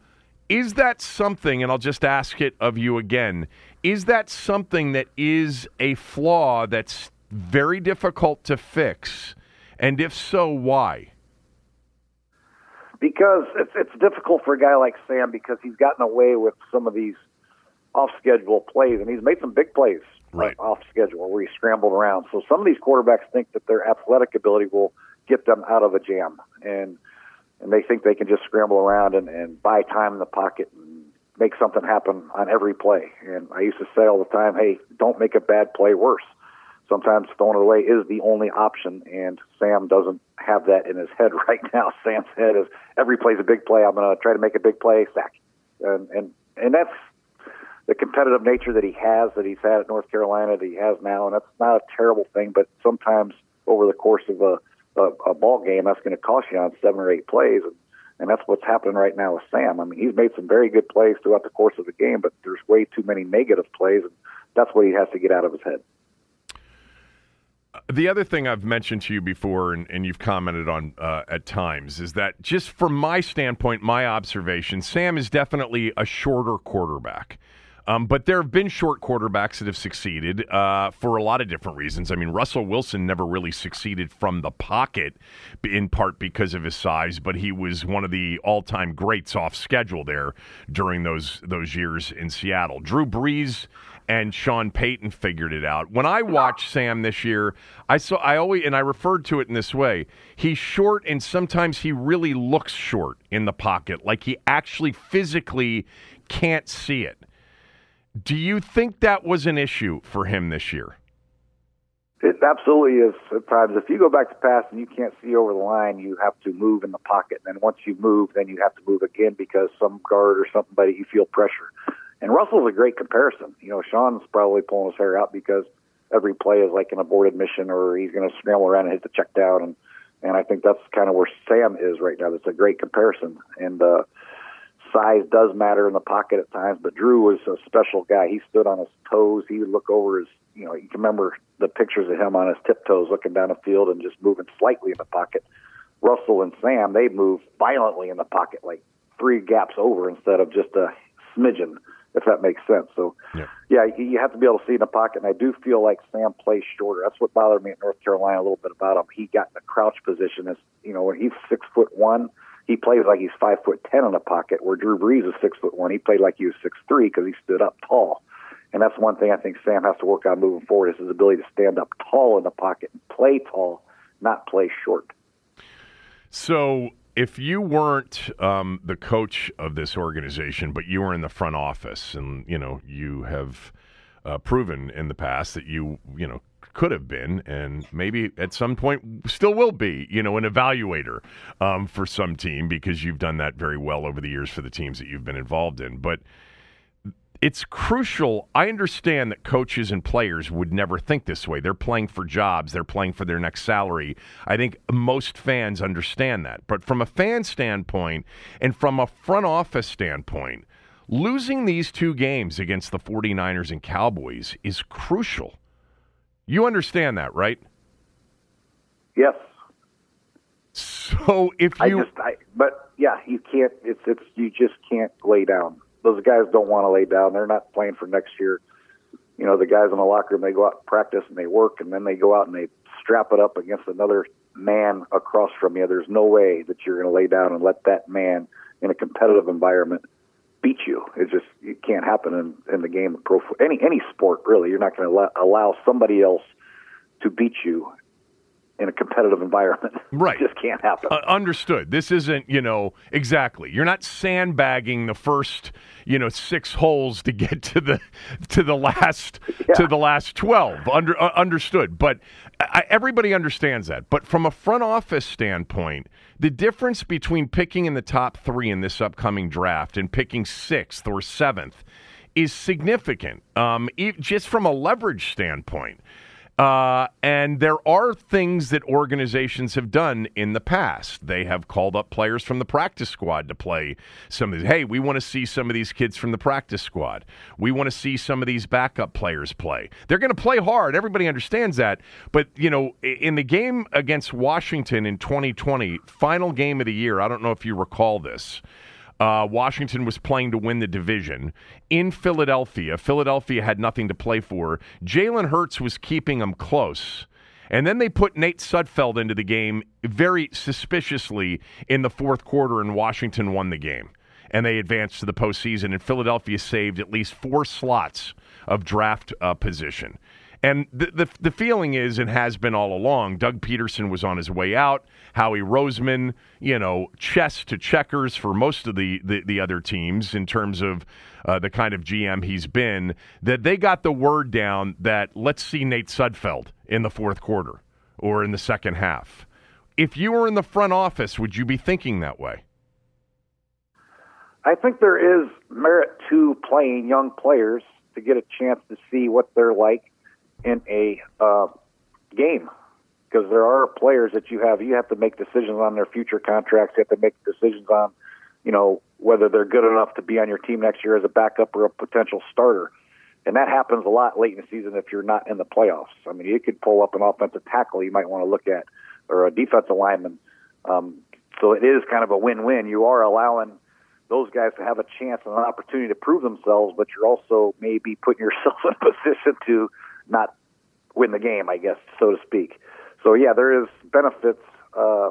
Is that something, and I'll just ask it of you again, is that something that is a flaw that's very difficult to fix? And if so, why? Because it's it's difficult for a guy like Sam because he's gotten away with some of these off-schedule plays, and he's made some big plays right. off-schedule where he scrambled around. So some of these quarterbacks think that their athletic ability will get them out of a jam, and and they think they can just scramble around and, and buy time in the pocket and make something happen on every play. And I used to say all the time, hey, don't make a bad play worse. Sometimes throwing it away is the only option, and Sam doesn't have that in his head right now. Sam's head is every play's a big play. I'm going to try to make a big play, sack. And, and and that's the competitive nature that he has, that he's had at North Carolina, that he has now, and that's not a terrible thing, but sometimes over the course of a, a, a ball game, that's going to cost you on seven or eight plays, and, and that's what's happening right now with Sam. I mean, he's made some very good plays throughout the course of the game, but there's way too many negative plays, and that's what he has to get out of his head. The other thing I've mentioned to you before, and, and you've commented on uh, at times, is that just from my standpoint, my observation, Sam is definitely a shorter quarterback. Um, but there have been short quarterbacks that have succeeded uh, for a lot of different reasons. I mean, Russell Wilson never really succeeded from the pocket, in part because of his size, but he was one of the all-time greats off schedule there during those those years in Seattle. Drew Brees and Sean Payton figured it out. When I watched Sam this year, I saw I always and I referred to it in this way. He's short, and sometimes he really looks short in the pocket, like he actually physically can't see it. Do you think that was an issue for him this year? It absolutely is at times. If you go back to pass and you can't see over the line, you have to move in the pocket. And then once you move, then you have to move again because some guard or somebody, you feel pressure. And Russell's a great comparison. You know, Sean's probably pulling his hair out because every play is like an aborted mission, or he's going to scramble around and hit the check down. And, and I think that's kind of where Sam is right now. That's a great comparison. And uh, size does matter in the pocket at times, but Drew was a special guy. He stood on his toes. He would look over his, you know, you can remember the pictures of him on his tiptoes looking down the field and just moving slightly in the pocket. Russell and Sam, they move violently in the pocket, like three gaps over instead of just a smidgen, if that makes sense. So, yeah. yeah, you have to be able to see in the pocket, and I do feel like Sam plays shorter. That's what bothered me at North Carolina a little bit about him. He got in the crouch position. As you know, when he's six foot one, he plays like he's five foot ten in the pocket, where Drew Brees is six foot one. He played like he was six three because he stood up tall. And that's one thing I think Sam has to work on moving forward, is his ability to stand up tall in the pocket and play tall, not play short. So if you weren't um, the coach of this organization, but you were in the front office, and, you know, you have uh, proven in the past that you, you know, could have been, and maybe at some point still will be, you know, an evaluator um, for some team, because you've done that very well over the years for the teams that you've been involved in. But it's crucial. I understand that coaches and players would never think this way. They're playing for jobs. They're playing for their next salary. I think most fans understand that. But from a fan standpoint and from a front office standpoint, losing these two games against the 49ers and Cowboys is crucial. You understand that, right? Yes. So if you, I just, I, but yeah, you can't. It's it's you just can't lay down. Those guys don't want to lay down. They're not playing for next year. You know, the guys in the locker room, they go out and practice and they work, and then they go out and they strap it up against another man across from you. There's no way that you're going to lay down and let that man in a competitive environment beat you. It just it can't happen in, in the game of pro any any sport, really. You're not going to allow, allow somebody else to beat you in a competitive environment. Right. It just can't happen. Uh, understood. This isn't, you know, exactly. You're not sandbagging the first, you know, six holes to get to the to the last yeah. to the last twelve. Under uh, understood. But I, everybody understands that. But from a front office standpoint, the difference between picking in the top three in this upcoming draft and picking sixth or seventh is significant, um, it, just from a leverage standpoint. Uh, and there are things that organizations have done in the past. They have called up players from the practice squad to play some of these. Hey, we want to see some of these kids from the practice squad. We want to see some of these backup players play. They're going to play hard. Everybody understands that. But, you know, in the game against Washington in twenty twenty, final game of the year, I don't know if you recall this, Uh, Washington was playing to win the division in Philadelphia. Philadelphia had nothing to play for. Jalen Hurts was keeping them close. And then they put Nate Sudfeld into the game very suspiciously in the fourth quarter, and Washington won the game. And they advanced to the postseason, and Philadelphia saved at least four slots of draft uh, position. And the, the the feeling is, and has been all along, Doug Peterson was on his way out. Howie Roseman, you know, chess to checkers for most of the, the, the other teams in terms of uh, the kind of G M he's been, that they got the word down that let's see Nate Sudfeld in the fourth quarter or in the second half. If you were in the front office, would you be thinking that way? I think there is merit to playing young players to get a chance to see what they're like in a uh, game, because there are players that you have, you have to make decisions on their future contracts. You have to make decisions on, you know, whether they're good enough to be on your team next year as a backup or a potential starter. And that happens a lot late in the season if you're not in the playoffs. I mean, you could pull up an offensive tackle you might want to look at, or a defensive lineman. Um, so it is kind of a win-win. You are allowing those guys to have a chance and an opportunity to prove themselves, but you're also maybe putting yourself in a position to not win the game, I guess, so to speak. So, yeah, there is benefits uh,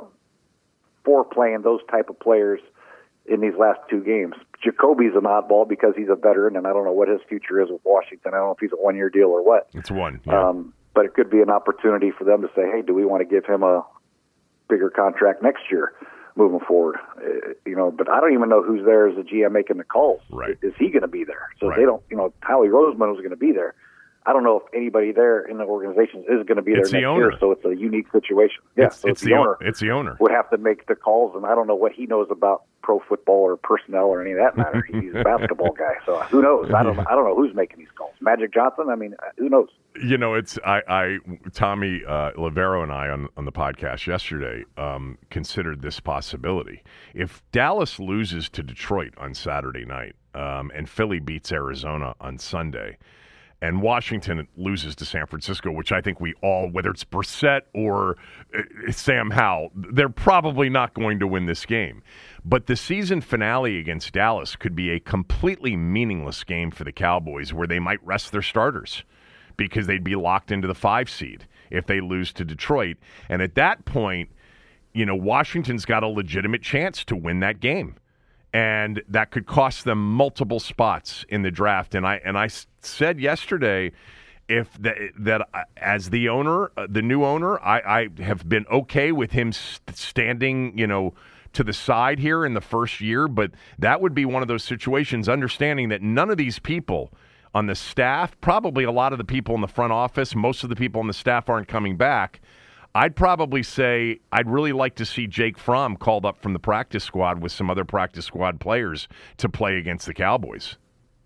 for playing those type of players in these last two games. Jacoby's an oddball because he's a veteran, and I don't know what his future is with Washington. I don't know if he's a one-year deal or what. It's one, yeah. Um, but it could be an opportunity for them to say, hey, do we want to give him a bigger contract next year moving forward? Uh, you know, but I don't even know who's there as a G M making the calls. Right. Is he going to be there? So right. they don't, you know, Howie Roseman was going to be there. I don't know if anybody there in the organization is going to be there it's next the year, so it's a unique situation. Yeah, it's, so it's, it's the, the owner. It's the owner. Would have to make the calls, and I don't know what he knows about pro football or personnel or any of that matter. He's a basketball guy, so who knows? I don't. I don't know who's making these calls. Magic Johnson. I mean, who knows? You know, it's I. I Tommy uh, Lavero and I on on the podcast yesterday um, considered this possibility. If Dallas loses to Detroit on Saturday night um, and Philly beats Arizona on Sunday, and Washington loses to San Francisco, which I think we all, whether it's Brissett or uh, Sam Howell, they're probably not going to win this game. But the season finale against Dallas could be a completely meaningless game for the Cowboys, where they might rest their starters because they'd be locked into the five seed if they lose to Detroit. And at that point, you know, Washington's got a legitimate chance to win that game. And that could cost them multiple spots in the draft. And I and I said yesterday, if the, that as the owner, uh, the new owner, I, I have been okay with him st- standing, you know, to the side here in the first year. But that would be one of those situations, understanding that none of these people on the staff, probably a lot of the people in the front office, most of the people on the staff aren't coming back. I'd probably say I'd really like to see Jake Fromm called up from the practice squad with some other practice squad players to play against the Cowboys.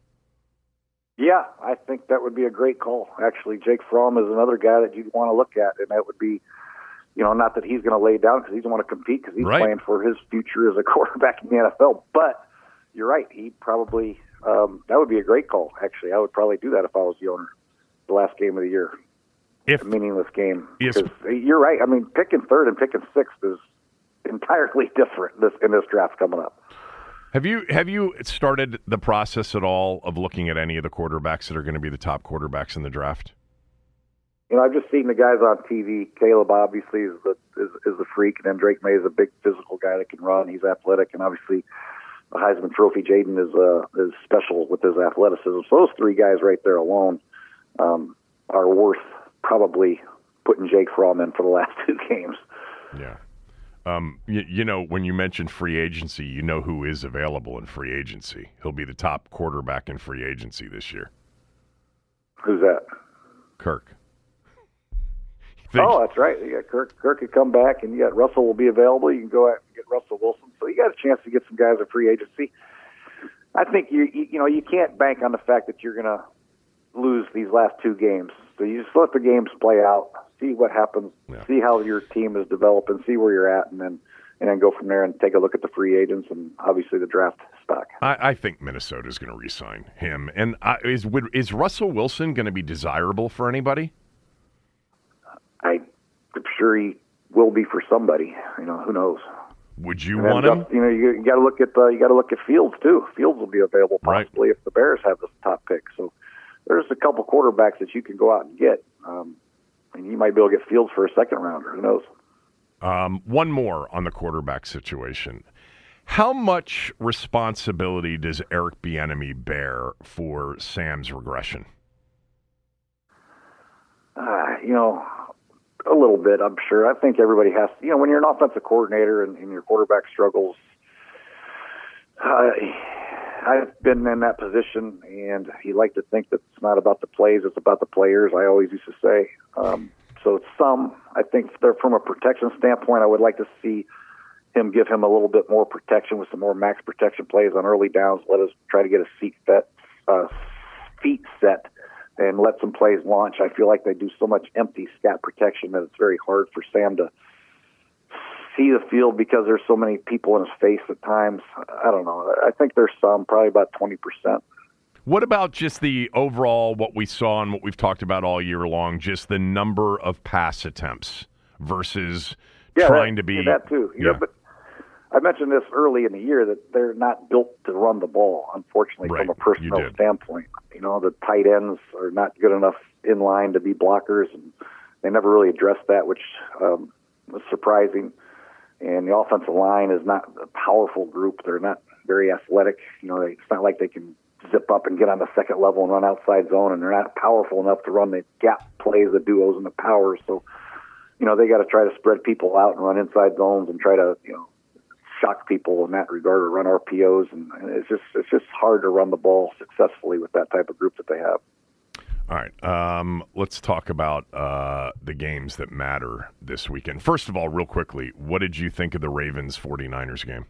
Yeah, I think that would be a great call. Actually, Jake Fromm is another guy that you'd want to look at, and that would be, you know, not that he's going to lay down because he doesn't want to compete because he's right. playing for his future as a quarterback in the N F L. But you're right, he probably um, that would be a great call. Actually, I would probably do that if I was the owner. The last game of the year. If, a meaningless game. Yes. You're right. I mean, picking third and picking sixth is entirely different this, in this draft coming up. Have you have you started the process at all of looking at any of the quarterbacks that are going to be the top quarterbacks in the draft? You know, I've just seen the guys on T V. Caleb obviously is the is, is the freak, and then Drake May is a big physical guy that can run. He's athletic, and obviously the Heisman Trophy Jaden is uh, is special with his athleticism. So those three guys right there alone um, are worth probably putting Jake Fromm in for the last two games. Yeah. Um, you, you know, when you mentioned free agency, you know who is available in free agency. He'll be the top quarterback in free agency this year. Who's that? Kirk. Oh, that's right. You got Kirk. Kirk could come back, and you got Russell will be available. You can go out and get Russell Wilson. So you got a chance to get some guys in free agency. I think you you, you know you can't bank on the fact that you're going to lose these last two games. So you just let the games play out, see what happens, yeah. see how your team is developing, see where you're at, and then and then go from there and take a look at the free agents and obviously the draft stock. I, I think Minnesota is going to re-sign him. And uh, is would, is Russell Wilson going to be desirable for anybody? I'm sure he will be for somebody. You know, who knows? Would you And then want him? just, you know, you, you got to look at uh, you got to look at Fields too. Fields will be available possibly Right. if the Bears have the top pick. So there's a couple quarterbacks that you can go out and get, um, and you might be able to get Fields for a second rounder. Who knows? Um, one more on the quarterback situation. How much responsibility does Eric Bieniemy bear for Sam's regression? Uh, you know, a little bit, I'm sure. I think everybody has to, you know, when you're an offensive coordinator and, and your quarterback struggles, uh, I've been in that position, and you like to think that it's not about the plays, it's about the players, I always used to say. Um, so it's some, I think from a protection standpoint, I would like to see him give him a little bit more protection with some more max protection plays on early downs. Let us try to get a seat set, uh, feet set, and let some plays launch. I feel like they do so much empty scat protection that it's very hard for Sam to see the field because there's so many people in his face at times. I don't know. I think there's some, probably about twenty percent. What about just the overall, what we saw and what we've talked about all year long, just the number of pass attempts versus yeah, trying that, to be... yeah, that too. You yeah. know, but I mentioned this early in the year that they're not built to run the ball, unfortunately, Right. from a personnel You did. standpoint. You know, the tight ends are not good enough in line to be blockers, and they never really addressed that, which um, was surprising. And the offensive line is not a powerful group. They're not very athletic. You know, they, it's not like they can zip up and get on the second level and run outside zone, and they're not powerful enough to run the gap plays, the duos, and the powers. So, you know, they got to try to spread people out and run inside zones and try to, you know, shock people in that regard or run R P Os, and, and it's just it's just hard to run the ball successfully with that type of group that they have. All right, um, let's talk about uh, the games that matter this weekend. First of all, real quickly, what did you think of the Ravens 49ers game?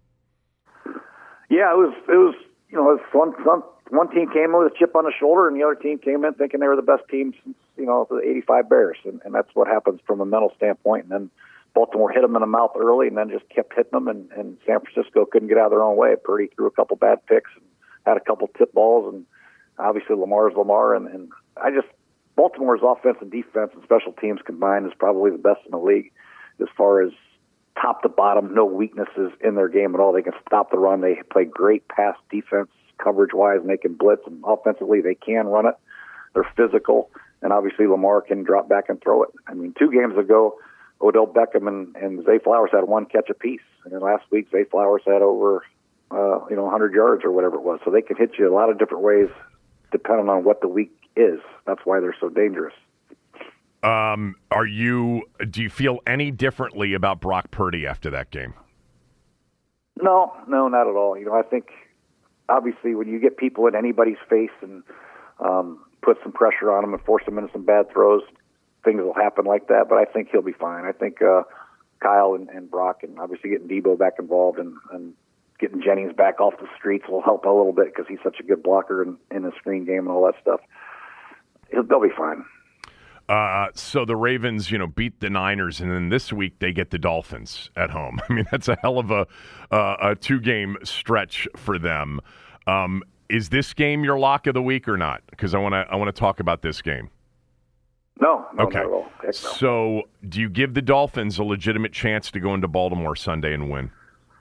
Yeah, it was it was you know it was one one one team came in with a chip on the shoulder, and the other team came in thinking they were the best team since you know the eighty-five Bears, and, and that's what happens from a mental standpoint. And then Baltimore hit them in the mouth early, and then just kept hitting them, and, and San Francisco couldn't get out of their own way. Purdy threw a couple bad picks, and had a couple tip balls, and obviously Lamar's Lamar, and, and I just Baltimore's offense and defense and special teams combined is probably the best in the league as far as top to bottom, no weaknesses in their game at all. They can stop the run. They play great pass defense coverage-wise, and they can blitz, and offensively they can run it. They're physical, and obviously Lamar can drop back and throw it. I mean, two games ago, Odell Beckham and, and Zay Flowers had one catch apiece, and then last week Zay Flowers had over uh, you know one hundred yards or whatever it was. So they can hit you a lot of different ways depending on what the week is. That's why they're so dangerous. Um, are you? Do you feel any differently about Brock Purdy after that game? No, no, not at all. You know, I think obviously when you get people in anybody's face and um, put some pressure on them and force them into some bad throws, things will happen like that. But I think he'll be fine. I think uh, Kyle and, and Brock, and obviously getting Debo back involved and, and getting Jennings back off the streets will help a little bit because he's such a good blocker in, in the screen game and all that stuff. He'll, they'll be fine. Uh, so the Ravens, you know, beat the Niners, and then this week they get the Dolphins at home. I mean, that's a hell of a, uh, a two-game stretch for them. Um, is this game your lock of the week or not? Because I want to I want to talk about this game. No, no, okay. not at all. Heck no. So do you give the Dolphins a legitimate chance to go into Baltimore Sunday and win?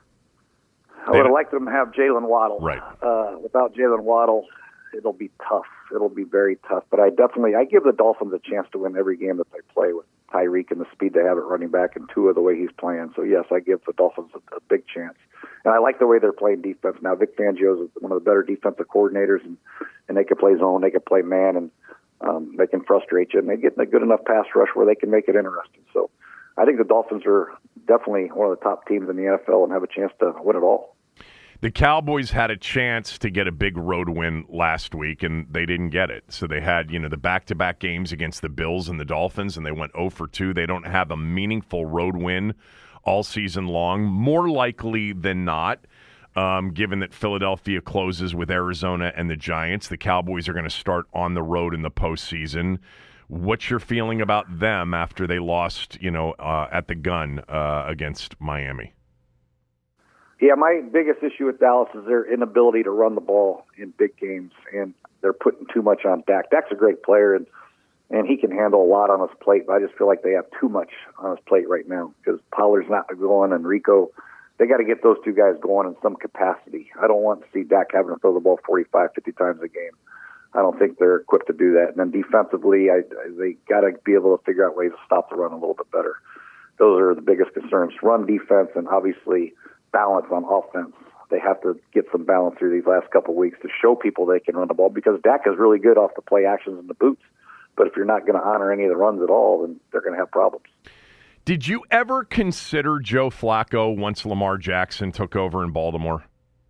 I would have liked them to have Jalen Waddle. Right. Uh, without Jalen Waddle, it'll be tough. It'll be very tough. But I definitely, I give the Dolphins a chance to win every game that they play with Tyreek and the speed they have at running back and Tua the way he's playing. So, yes, I give the Dolphins a, a big chance. And I like the way they're playing defense now. Vic Fangio is one of the better defensive coordinators, and, and they can play zone, they can play man, and um, they can frustrate you. And they get a good enough pass rush where they can make it interesting. So I think the Dolphins are definitely one of the top teams in the N F L and have a chance to win it all. The Cowboys had a chance to get a big road win last week, and they didn't get it. So they had, you know, the back-to-back games against the Bills and the Dolphins, and they went oh for two. They don't have a meaningful road win all season long. More likely than not, um, given that Philadelphia closes with Arizona and the Giants, the Cowboys are going to start on the road in the postseason. What's your feeling about them after they lost, you know, uh, at the gun uh, against Miami? Yeah, my biggest issue with Dallas is their inability to run the ball in big games, and they're putting too much on Dak. Dak's a great player, and, and he can handle a lot on his plate, but I just feel like they have too much on his plate right now because Pollard's not going, and Rico they got to get those two guys going in some capacity. I don't want to see Dak having to throw the ball forty-five, fifty times a game. I don't think they're equipped to do that. And then defensively, I, they got to be able to figure out ways to stop the run a little bit better. Those are the biggest concerns. Run defense and obviously balance on offense. They have to get some balance through these last couple of weeks to show people they can run the ball, because Dak is really good off the play actions and the boots. But if you're not going to honor any of the runs at all, then they're going to have problems. Did you ever consider Joe Flacco once Lamar Jackson took over in Baltimore?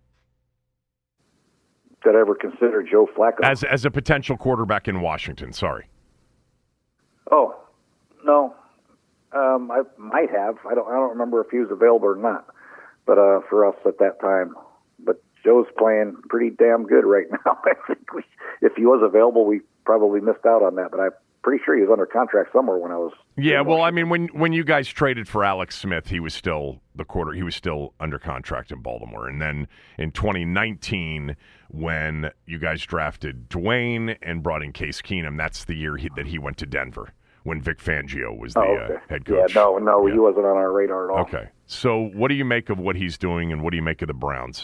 Did I ever consider Joe Flacco? As as a potential quarterback in Washington, sorry. Oh, no. Um, I might have. I don't I don't remember if he was available or not. But uh, for us at that time. But Joe's playing pretty damn good right now. I think we, if he was available, we probably missed out on that. But I'm pretty sure he was under contract somewhere when I was. Yeah, well, I mean, when when you guys traded for Alex Smith, he was still the quarter. He was still under contract in Baltimore. And then in twenty nineteen, when you guys drafted Dwayne and brought in Case Keenum, that's the year he, that he went to Denver, when Vic Fangio was the oh, okay. uh, head coach. Yeah, no, no, yeah. he wasn't on our radar at all. Okay. So what do you make of what he's doing, and what do you make of the Browns?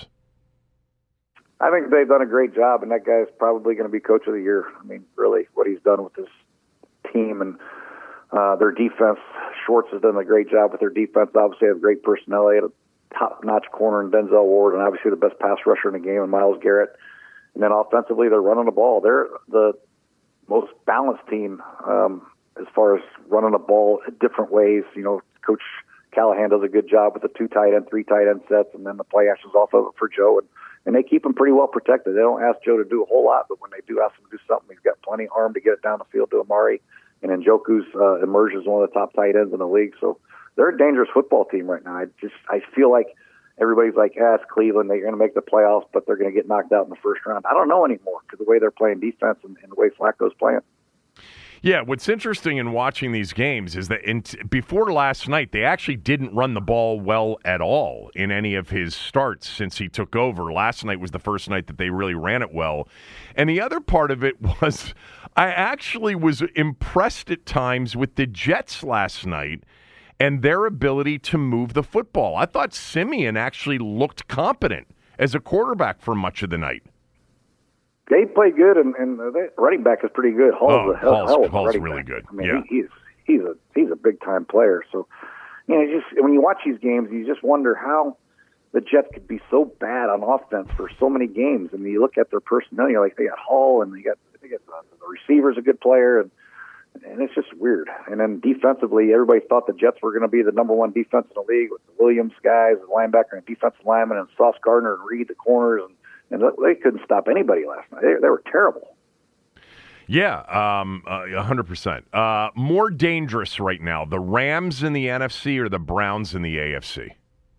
I think they've done a great job, and that guy's probably going to be coach of the year. I mean, really, what he's done with his team and uh, their defense. Schwartz has done a great job with their defense. Obviously, they have great personnel. They had a top-notch corner in Denzel Ward, and obviously the best pass rusher in the game in Myles Garrett. And then offensively, they're running the ball. They're the most balanced team um, as far as running the ball in different ways. You know, Coach Callahan does a good job with the two tight end, three tight end sets, and then the play actions off of it for Joe. And, and they keep him pretty well protected. They don't ask Joe to do a whole lot, but when they do ask him to do something, he's got plenty of arm to get it down the field to Amari. And then Njoku's uh, emerged as one of the top tight ends in the league. So they're a dangerous football team right now. I just I feel like everybody's like, ah, it's Cleveland. They're going to make the playoffs, but they're going to get knocked out in the first round. I don't know anymore, because the way they're playing defense and, and the way Flacco's playing. Yeah, what's interesting in watching these games is that in t- before last night, they actually didn't run the ball well at all in any of his starts since he took over. Last night was the first night that they really ran it well. And the other part of it was I actually was impressed at times with the Jets last night and their ability to move the football. I thought Simeon actually looked competent as a quarterback for much of the night. They play good, and, and the running back is pretty good. Hall's, oh, a hell, Hall's, hell of a Hall's running really back. good. I mean, yeah. he, he's he's a he's a big time player. So, you know, just when you watch these games, you just wonder how the Jets could be so bad on offense for so many games. I mean, you look at their personnel, you're like, they got Hall, and they got they got the, the receiver's a good player, and and it's just weird. And then defensively, everybody thought the Jets were going to be the number one defense in the league with the Williams guys, the linebacker and defensive lineman, and Sauce Gardner and Reed, the corners, and And they couldn't stop anybody last night. They, they were terrible. Yeah, um, uh, one hundred percent. Uh, more dangerous right now, the Rams in the N F C or the Browns in the A F C?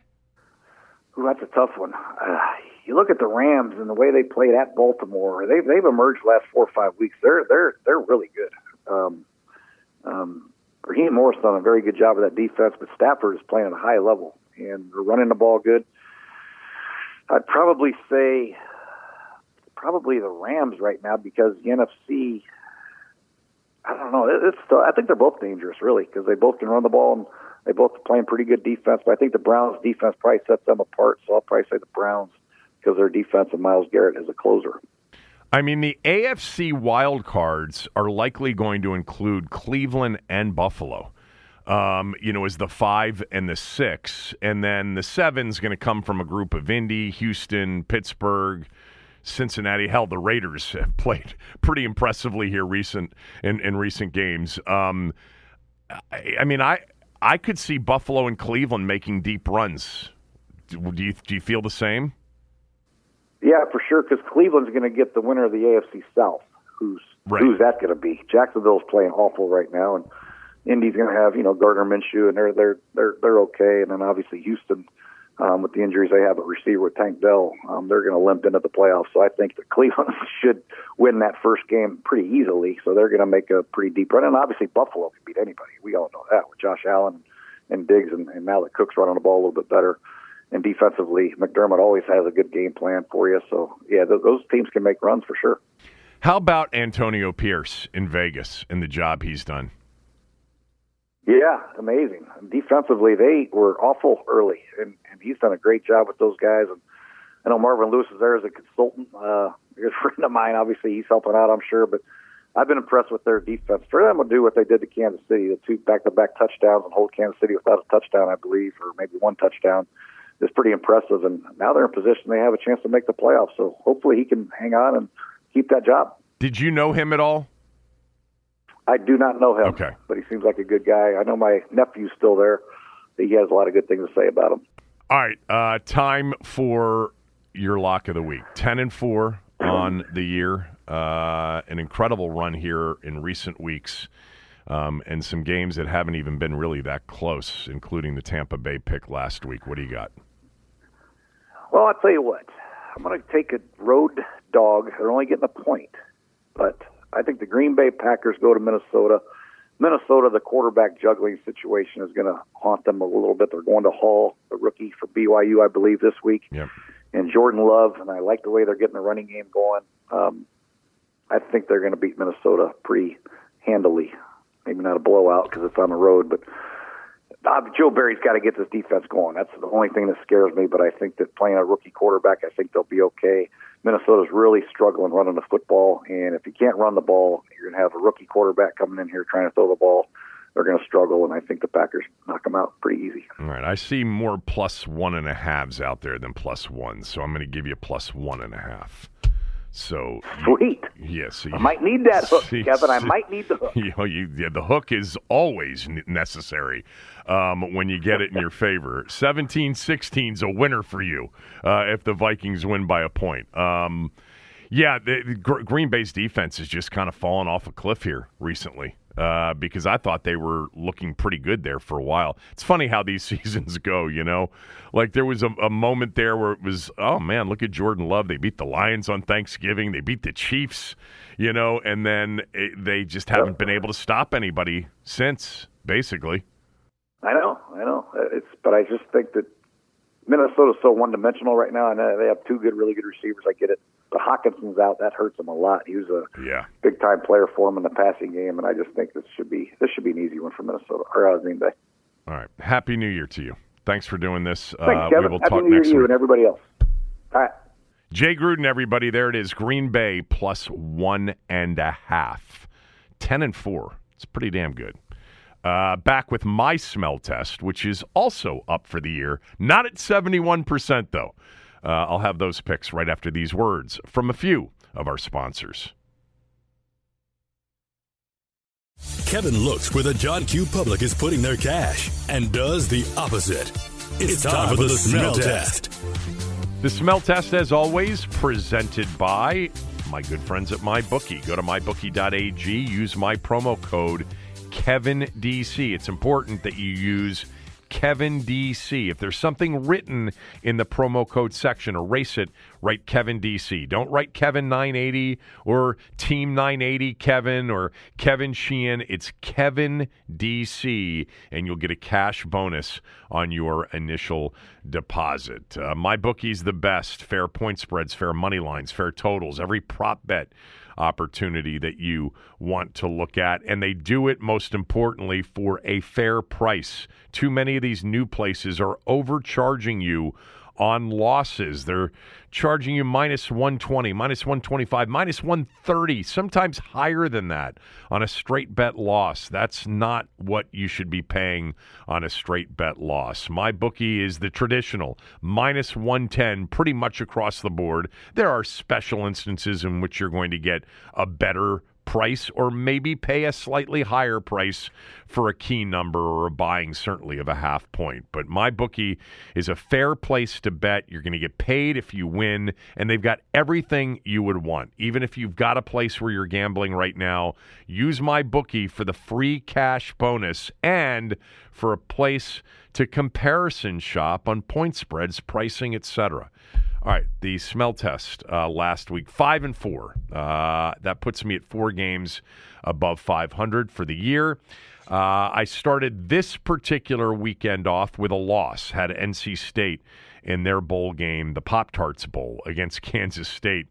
Ooh, that's a tough one. Uh, you look at the Rams and the way they played at Baltimore. They've they've emerged the last four or five weeks. They're they're they're really good. Um, um, Raheem Morris done a very good job of that defense, but Stafford is playing at a high level and they're running the ball good. I'd probably say probably the Rams right now, because the N F C, I don't know. It's still, I think they're both dangerous, really, because they both can run the ball and they both are playing pretty good defense. But I think the Browns' defense probably sets them apart, so I'll probably say the Browns because their defense and Myles Garrett is a closer. I mean, the A F C wild cards are likely going to include Cleveland and Buffalo. Um, you know, as the five and the six, and then the seven's going to come from a group of Indy, Houston, Pittsburgh, Cincinnati. Hell, the Raiders have played pretty impressively here recent in, in recent games. Um, I, I mean, I I could see Buffalo and Cleveland making deep runs. Do you do you feel the same? Yeah, for sure. Because Cleveland's going to get the winner of the A F C South. Who's right. Who's that going to be? Jacksonville's playing awful right now, and Indy's going to have, you know, Gardner Minshew, and they're they're they're they're okay. And then obviously Houston, um, with the injuries they have at receiver with Tank Dell, um, they're going to limp into the playoffs. So I think that Cleveland should win that first game pretty easily. So they're going to make a pretty deep run. And obviously Buffalo can beat anybody. We all know that with Josh Allen and Diggs, and, and now that Cook's running the ball a little bit better. And defensively, McDermott always has a good game plan for you. So yeah, th- those teams can make runs for sure. How about Antonio Pierce in Vegas and the job he's done? Yeah, amazing. Defensively, they were awful early, and, and he's done a great job with those guys. And I know Marvin Lewis is there as a consultant. Uh, a good friend of mine, obviously, he's helping out, I'm sure. But I've been impressed with their defense. For them to do what they did to Kansas City, the two back-to-back touchdowns and hold Kansas City without a touchdown, I believe, or maybe one touchdown, is pretty impressive. And now they're in position. They have a chance to make the playoffs. So hopefully he can hang on and keep that job. Did you know him at all? I do not know him, okay. But he seems like a good guy. I know my nephew's still there. He has a lot of good things to say about him. All right, uh, time for your lock of the week. Ten and four on the year. Uh, an incredible run here in recent weeks, um, and some games that haven't even been really that close, including the Tampa Bay pick last week. What do you got? Well, I'll tell you what. I'm going to take a road dog. They're only getting a point, but I think the Green Bay Packers go to Minnesota. Minnesota, the quarterback juggling situation is going to haunt them a little bit. They're going to Hall, the rookie for B Y U, I believe, this week. Yep. And Jordan Love, and I like the way they're getting the running game going. Um, I think they're going to beat Minnesota pretty handily. Maybe not a blowout because it's on the road, but uh, Joe Barry's got to get this defense going. That's the only thing that scares me, but I think that playing a rookie quarterback, I think they'll be okay. Minnesota's really struggling running the football, and if you can't run the ball, you're going to have a rookie quarterback coming in here trying to throw the ball. They're going to struggle, and I think the Packers knock them out pretty easy. All right, I see more plus one and a halves out there than plus one, so I'm going to give you plus one and a half. So sweet. Yes, yeah, so I might need that hook, see, Kevin. I see, might need the hook. You know, you, yeah, the hook is always necessary um, when you get it in your favor. seventeen sixteen is a winner for you uh, if the Vikings win by a point. Um, yeah, the, the Green Bay's defense has just kind of fallen off a cliff here recently. Uh, because I thought they were looking pretty good there for a while. It's funny how these seasons go, you know? Like there was a, a moment there where it was, oh, man, look at Jordan Love. They beat the Lions on Thanksgiving. They beat the Chiefs, you know, and then it, they just haven't been able to stop anybody since, basically. I know, I know. It's, but I just think that Minnesota's so one-dimensional right now, and they have two good, really good receivers. I get it. But Hawkinson's out. That hurts them a lot. He was a yeah. big-time player for him in the passing game, and I just think this should be this should be an easy one for Minnesota or uh, Green Bay. All right. Happy New Year to you. Thanks for doing this. Thanks, uh, Kevin. We will Happy talk New Year next to you week. and everybody else. All right. Jay Gruden, everybody. There it is. Green Bay plus one and a half. Ten and four. It's pretty damn good. Uh, back with my smell test, which is also up for the year. Not at seventy-one percent, though. Uh, I'll have those picks right after these words from a few of our sponsors. Kevin looks where the John Q. Public is putting their cash and does the opposite. It's, it's time, time for the, the smell test. test. The smell test, as always, presented by my good friends at MyBookie. Go to my bookie dot a g. Use my promo code Kevin D C. It's important that you use Kevin D C. If there's something written in the promo code section, erase it, write Kevin D C. Don't write Kevin nine eighty or Team nine eighty Kevin or Kevin Sheehan. It's Kevin D C, and you'll get a cash bonus on your initial deposit. Uh, MyBookie's the best. Fair point spreads, fair money lines, fair totals, every prop bet opportunity that you want to look at, and they do it most importantly for a fair price. Too many of these new places are overcharging you on losses. They're charging you minus one twenty, minus one twenty-five, minus one thirty, sometimes higher than that on a straight bet loss. That's not what you should be paying on a straight bet loss. MyBookie is the traditional minus one ten pretty much across the board. There are special instances in which you're going to get a better price or maybe pay a slightly higher price for a key number or a buying certainly of a half point. But MyBookie is a fair place to bet. You're going to get paid if you win, and they've got everything you would want. Even if you've got a place where you're gambling right now, use MyBookie for the free cash bonus and for a place to comparison shop on point spreads, pricing, et cetera. All right, the smell test uh, last week, five and four. Uh, that puts me at four games above five hundred for the year. Uh, I started this particular weekend off with a loss. Had N C State in their bowl game, the Pop-Tarts Bowl against Kansas State.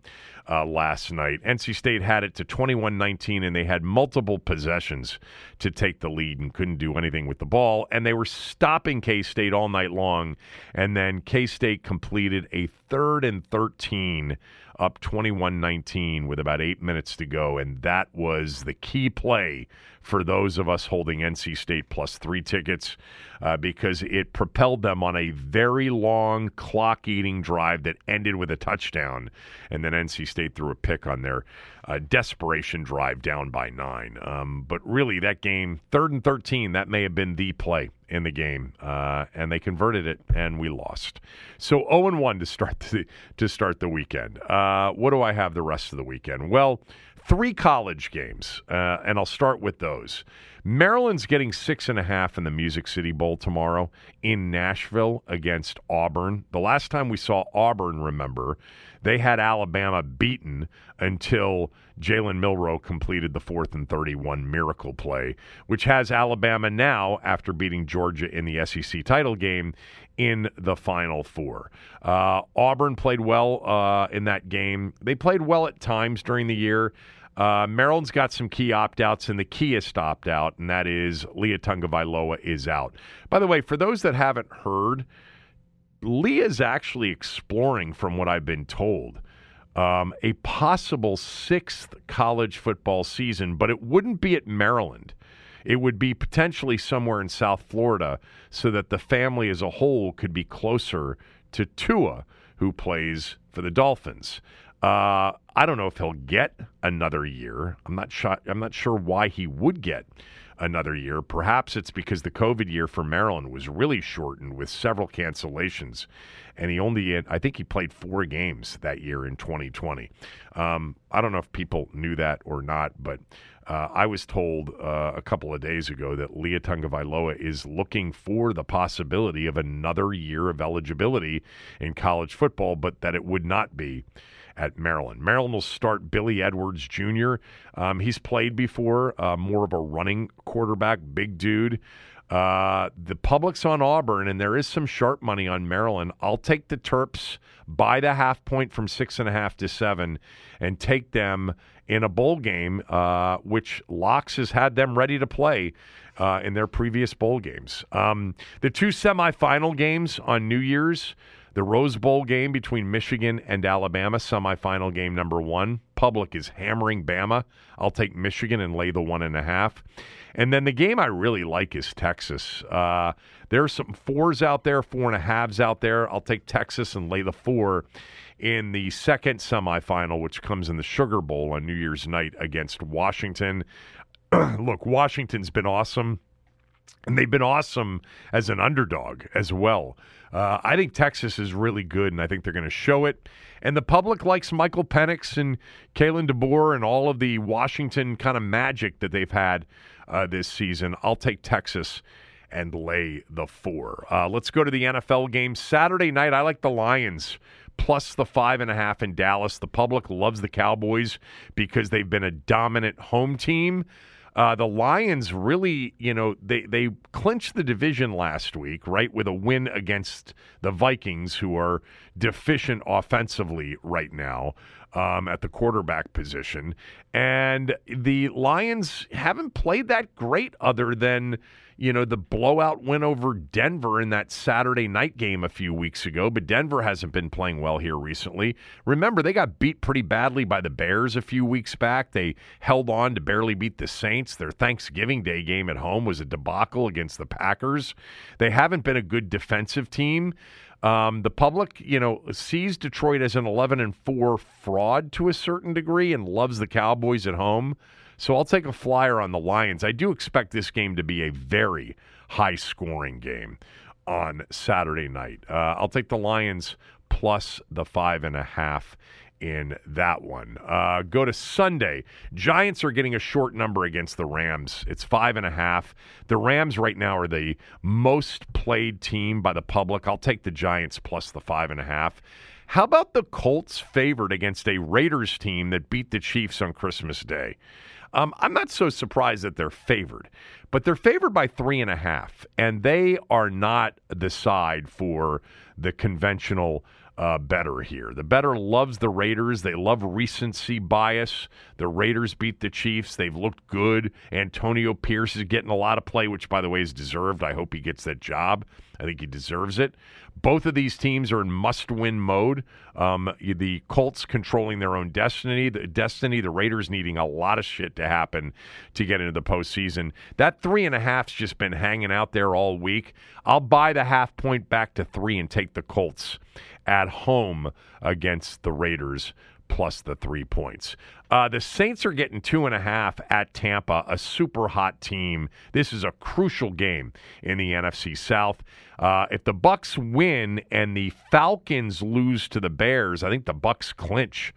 uh, last night. N C State had it to twenty-one nineteen, and they had multiple possessions to take the lead and couldn't do anything with the ball. And they were stopping K-State all night long. And then K-State completed a third and thirteen up twenty-one nineteen with about eight minutes to go. And that was the key play for those of us holding N C State plus three tickets uh, because it propelled them on a very long clock-eating drive that ended with a touchdown. And then N C State threw a pick on their uh, desperation drive down by nine. Um, but really, that game, third and thirteen, that may have been the play in the game. Uh, and they converted it, and we lost. So oh and one to start the, to start the weekend. Uh, what do I have the rest of the weekend? Well, three college games, uh, and I'll start with those. Maryland's getting six and a half in the Music City Bowl tomorrow in Nashville against Auburn. The last time we saw Auburn, remember, they had Alabama beaten until Jalen Milroe completed the fourth and thirty-one miracle play, which has Alabama now, after beating Georgia in the S E C title game, in the Final Four. Uh, Auburn played well uh, in that game. They played well at times during the year. Uh, Maryland's got some key opt-outs, and the keyest opt-out, and that is Leah Tagovailoa is out. By the way, for those that haven't heard, Leah's actually exploring, from what I've been told, um, a possible sixth college football season, but it wouldn't be at Maryland. It would be potentially somewhere in South Florida so that the family as a whole could be closer to Tua, who plays for the Dolphins. Uh, I don't know if he'll get another year. I'm not sure, I'm not sure why he would get another year. Perhaps it's because the COVID year for Maryland was really shortened with several cancellations, and he only, I think he played four games that year in twenty twenty. Um, I don't know if people knew that or not, but uh, I was told uh, a couple of days ago that Leah Tagovailoa is looking for the possibility of another year of eligibility in college football, but that it would not be at Maryland. Maryland will start Billy Edwards Junior Um, he's played before, uh, more of a running quarterback, big dude. Uh, the public's on Auburn, and there is some sharp money on Maryland. I'll take the Terps by the half point from six and a half to seven and take them in a bowl game, uh, which Locks has had them ready to play uh, in their previous bowl games. Um, the two semifinal games on New Year's, the Rose Bowl game between Michigan and Alabama, semifinal game number one. Public is hammering Bama. I'll take Michigan and lay the one and a half. And then the game I really like is Texas. Uh, there's some fours out there, four and a halves out there. I'll take Texas and lay the four in the second semifinal, which comes in the Sugar Bowl on New Year's night against Washington. Look, Washington's been awesome, and they've been awesome as an underdog as well. Uh, I think Texas is really good, and I think they're going to show it. And the public likes Michael Penix and Kalen DeBoer and all of the Washington kind of magic that they've had uh, this season. I'll take Texas and lay the four. Uh, let's go to the N F L game. Saturday night, I like the Lions plus the five and a half in Dallas. The public loves the Cowboys because they've been a dominant home team. Uh, the Lions really, you know, they, they clinched the division last week, right, with a win against the Vikings, who are deficient offensively right now um, at the quarterback position. And the Lions haven't played that great other than, you know, the blowout win over Denver in that Saturday night game a few weeks ago. But Denver hasn't been playing well here recently. Remember, they got beat pretty badly by the Bears a few weeks back. They held on to barely beat the Saints. Their Thanksgiving Day game at home was a debacle against the Packers. They haven't been a good defensive team. Um, the public, you know, sees Detroit as an eleven and four fraud to a certain degree and loves the Cowboys at home. So I'll take a flyer on the Lions. I do expect this game to be a very high-scoring game on Saturday night. Uh, I'll take the Lions plus the five and a half in that one. Uh, go to Sunday. Giants are getting a short number against the Rams. It's five and a half. The Rams right now are the most played team by the public. I'll take the Giants plus the five and a half. How about the Colts favored against a Raiders team that beat the Chiefs on Christmas Day? Um, I'm not so surprised that they're favored, but but they're favored by three and a half, and they are not the side for the conventional uh, bettor here. The bettor loves the Raiders. They love recency bias. The Raiders beat the Chiefs. They've looked good. Antonio Pierce is getting a lot of play, which, by the way, is deserved. I hope he gets that job. I think he deserves it. Both of these teams are in must-win mode. Um, the Colts controlling their own destiny. The destiny. The Raiders needing a lot of shit to happen to get into the postseason. That three and a half's just been hanging out there all week. I'll buy the half point back to three and take the Colts at home against the Raiders plus the three points. Uh, the Saints are getting two and a half at Tampa, a super hot team. This is a crucial game in the N F C South. Uh, if the Bucs win and the Falcons lose to the Bears, I think the Bucs clinch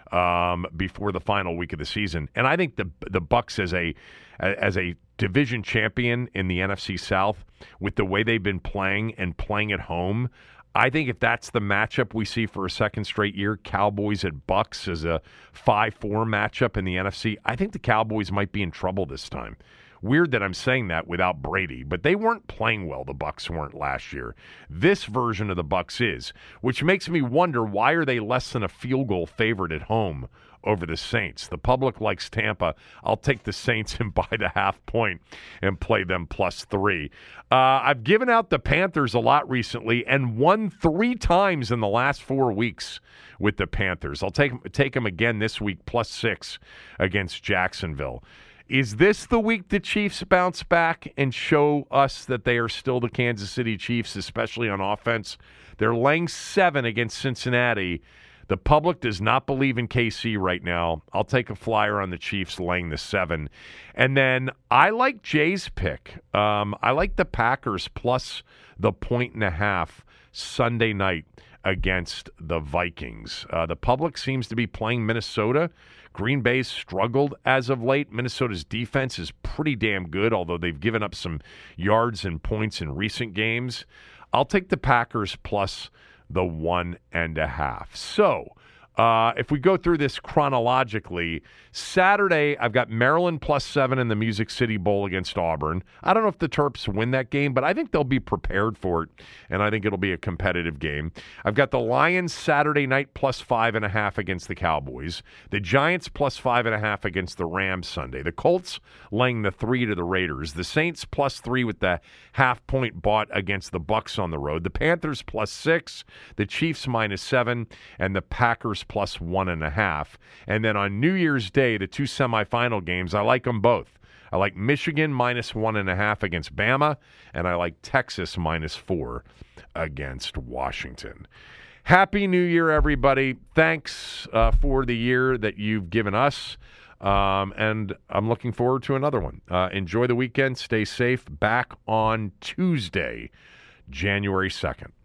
um, before the final week of the season. And I think the the Bucs as a as a division champion in the N F C South, with the way they've been playing and playing at home, I think if that's the matchup we see for a second straight year, Cowboys at Bucs as a five four matchup in the N F C, I think the Cowboys might be in trouble this time. Weird that I'm saying that without Brady, but they weren't playing well. The Bucs weren't last year. This version of the Bucs is, which makes me wonder, why are they less than a field goal favorite at home over the Saints? The public likes Tampa. I'll take the Saints and buy the half point and play them plus three. Uh, I've given out the Panthers a lot recently and won three times in the last four weeks with the Panthers. I'll take, take them again this week, plus six against Jacksonville. Is this the week the Chiefs bounce back and show us that they are still the Kansas City Chiefs, especially on offense? They're laying seven against Cincinnati. The public does not believe in K C right now. I'll take a flyer on the Chiefs laying the seven. And then I like Jay's pick. Um, I like the Packers plus the point and a half Sunday night against the Vikings. Uh, the public seems to be playing Minnesota. Green Bay's struggled as of late. Minnesota's defense is pretty damn good, although they've given up some yards and points in recent games. I'll take the Packers plus the one and a half. So uh, if we go through this chronologically, Saturday I've got Maryland plus seven in the Music City Bowl against Auburn. I don't know if the Terps win that game, but I think they'll be prepared for it, and I think it'll be a competitive game. I've got the Lions Saturday night plus five and a half against the Cowboys. The Giants plus five and a half against the Rams Sunday. The Colts laying the three to the Raiders. The Saints plus three with the half point bought against the Bucs on the road. The Panthers plus six. The Chiefs minus seven, and the Packers plus one and a half. And then on New Year's Day, the two semifinal games, I like them both. I like Michigan minus one and a half against Bama, and I like Texas minus four against Washington. Happy New Year, everybody. Thanks uh, for the year that you've given us, um, and I'm looking forward to another one. Uh, enjoy the weekend. Stay safe. Back on Tuesday, January second.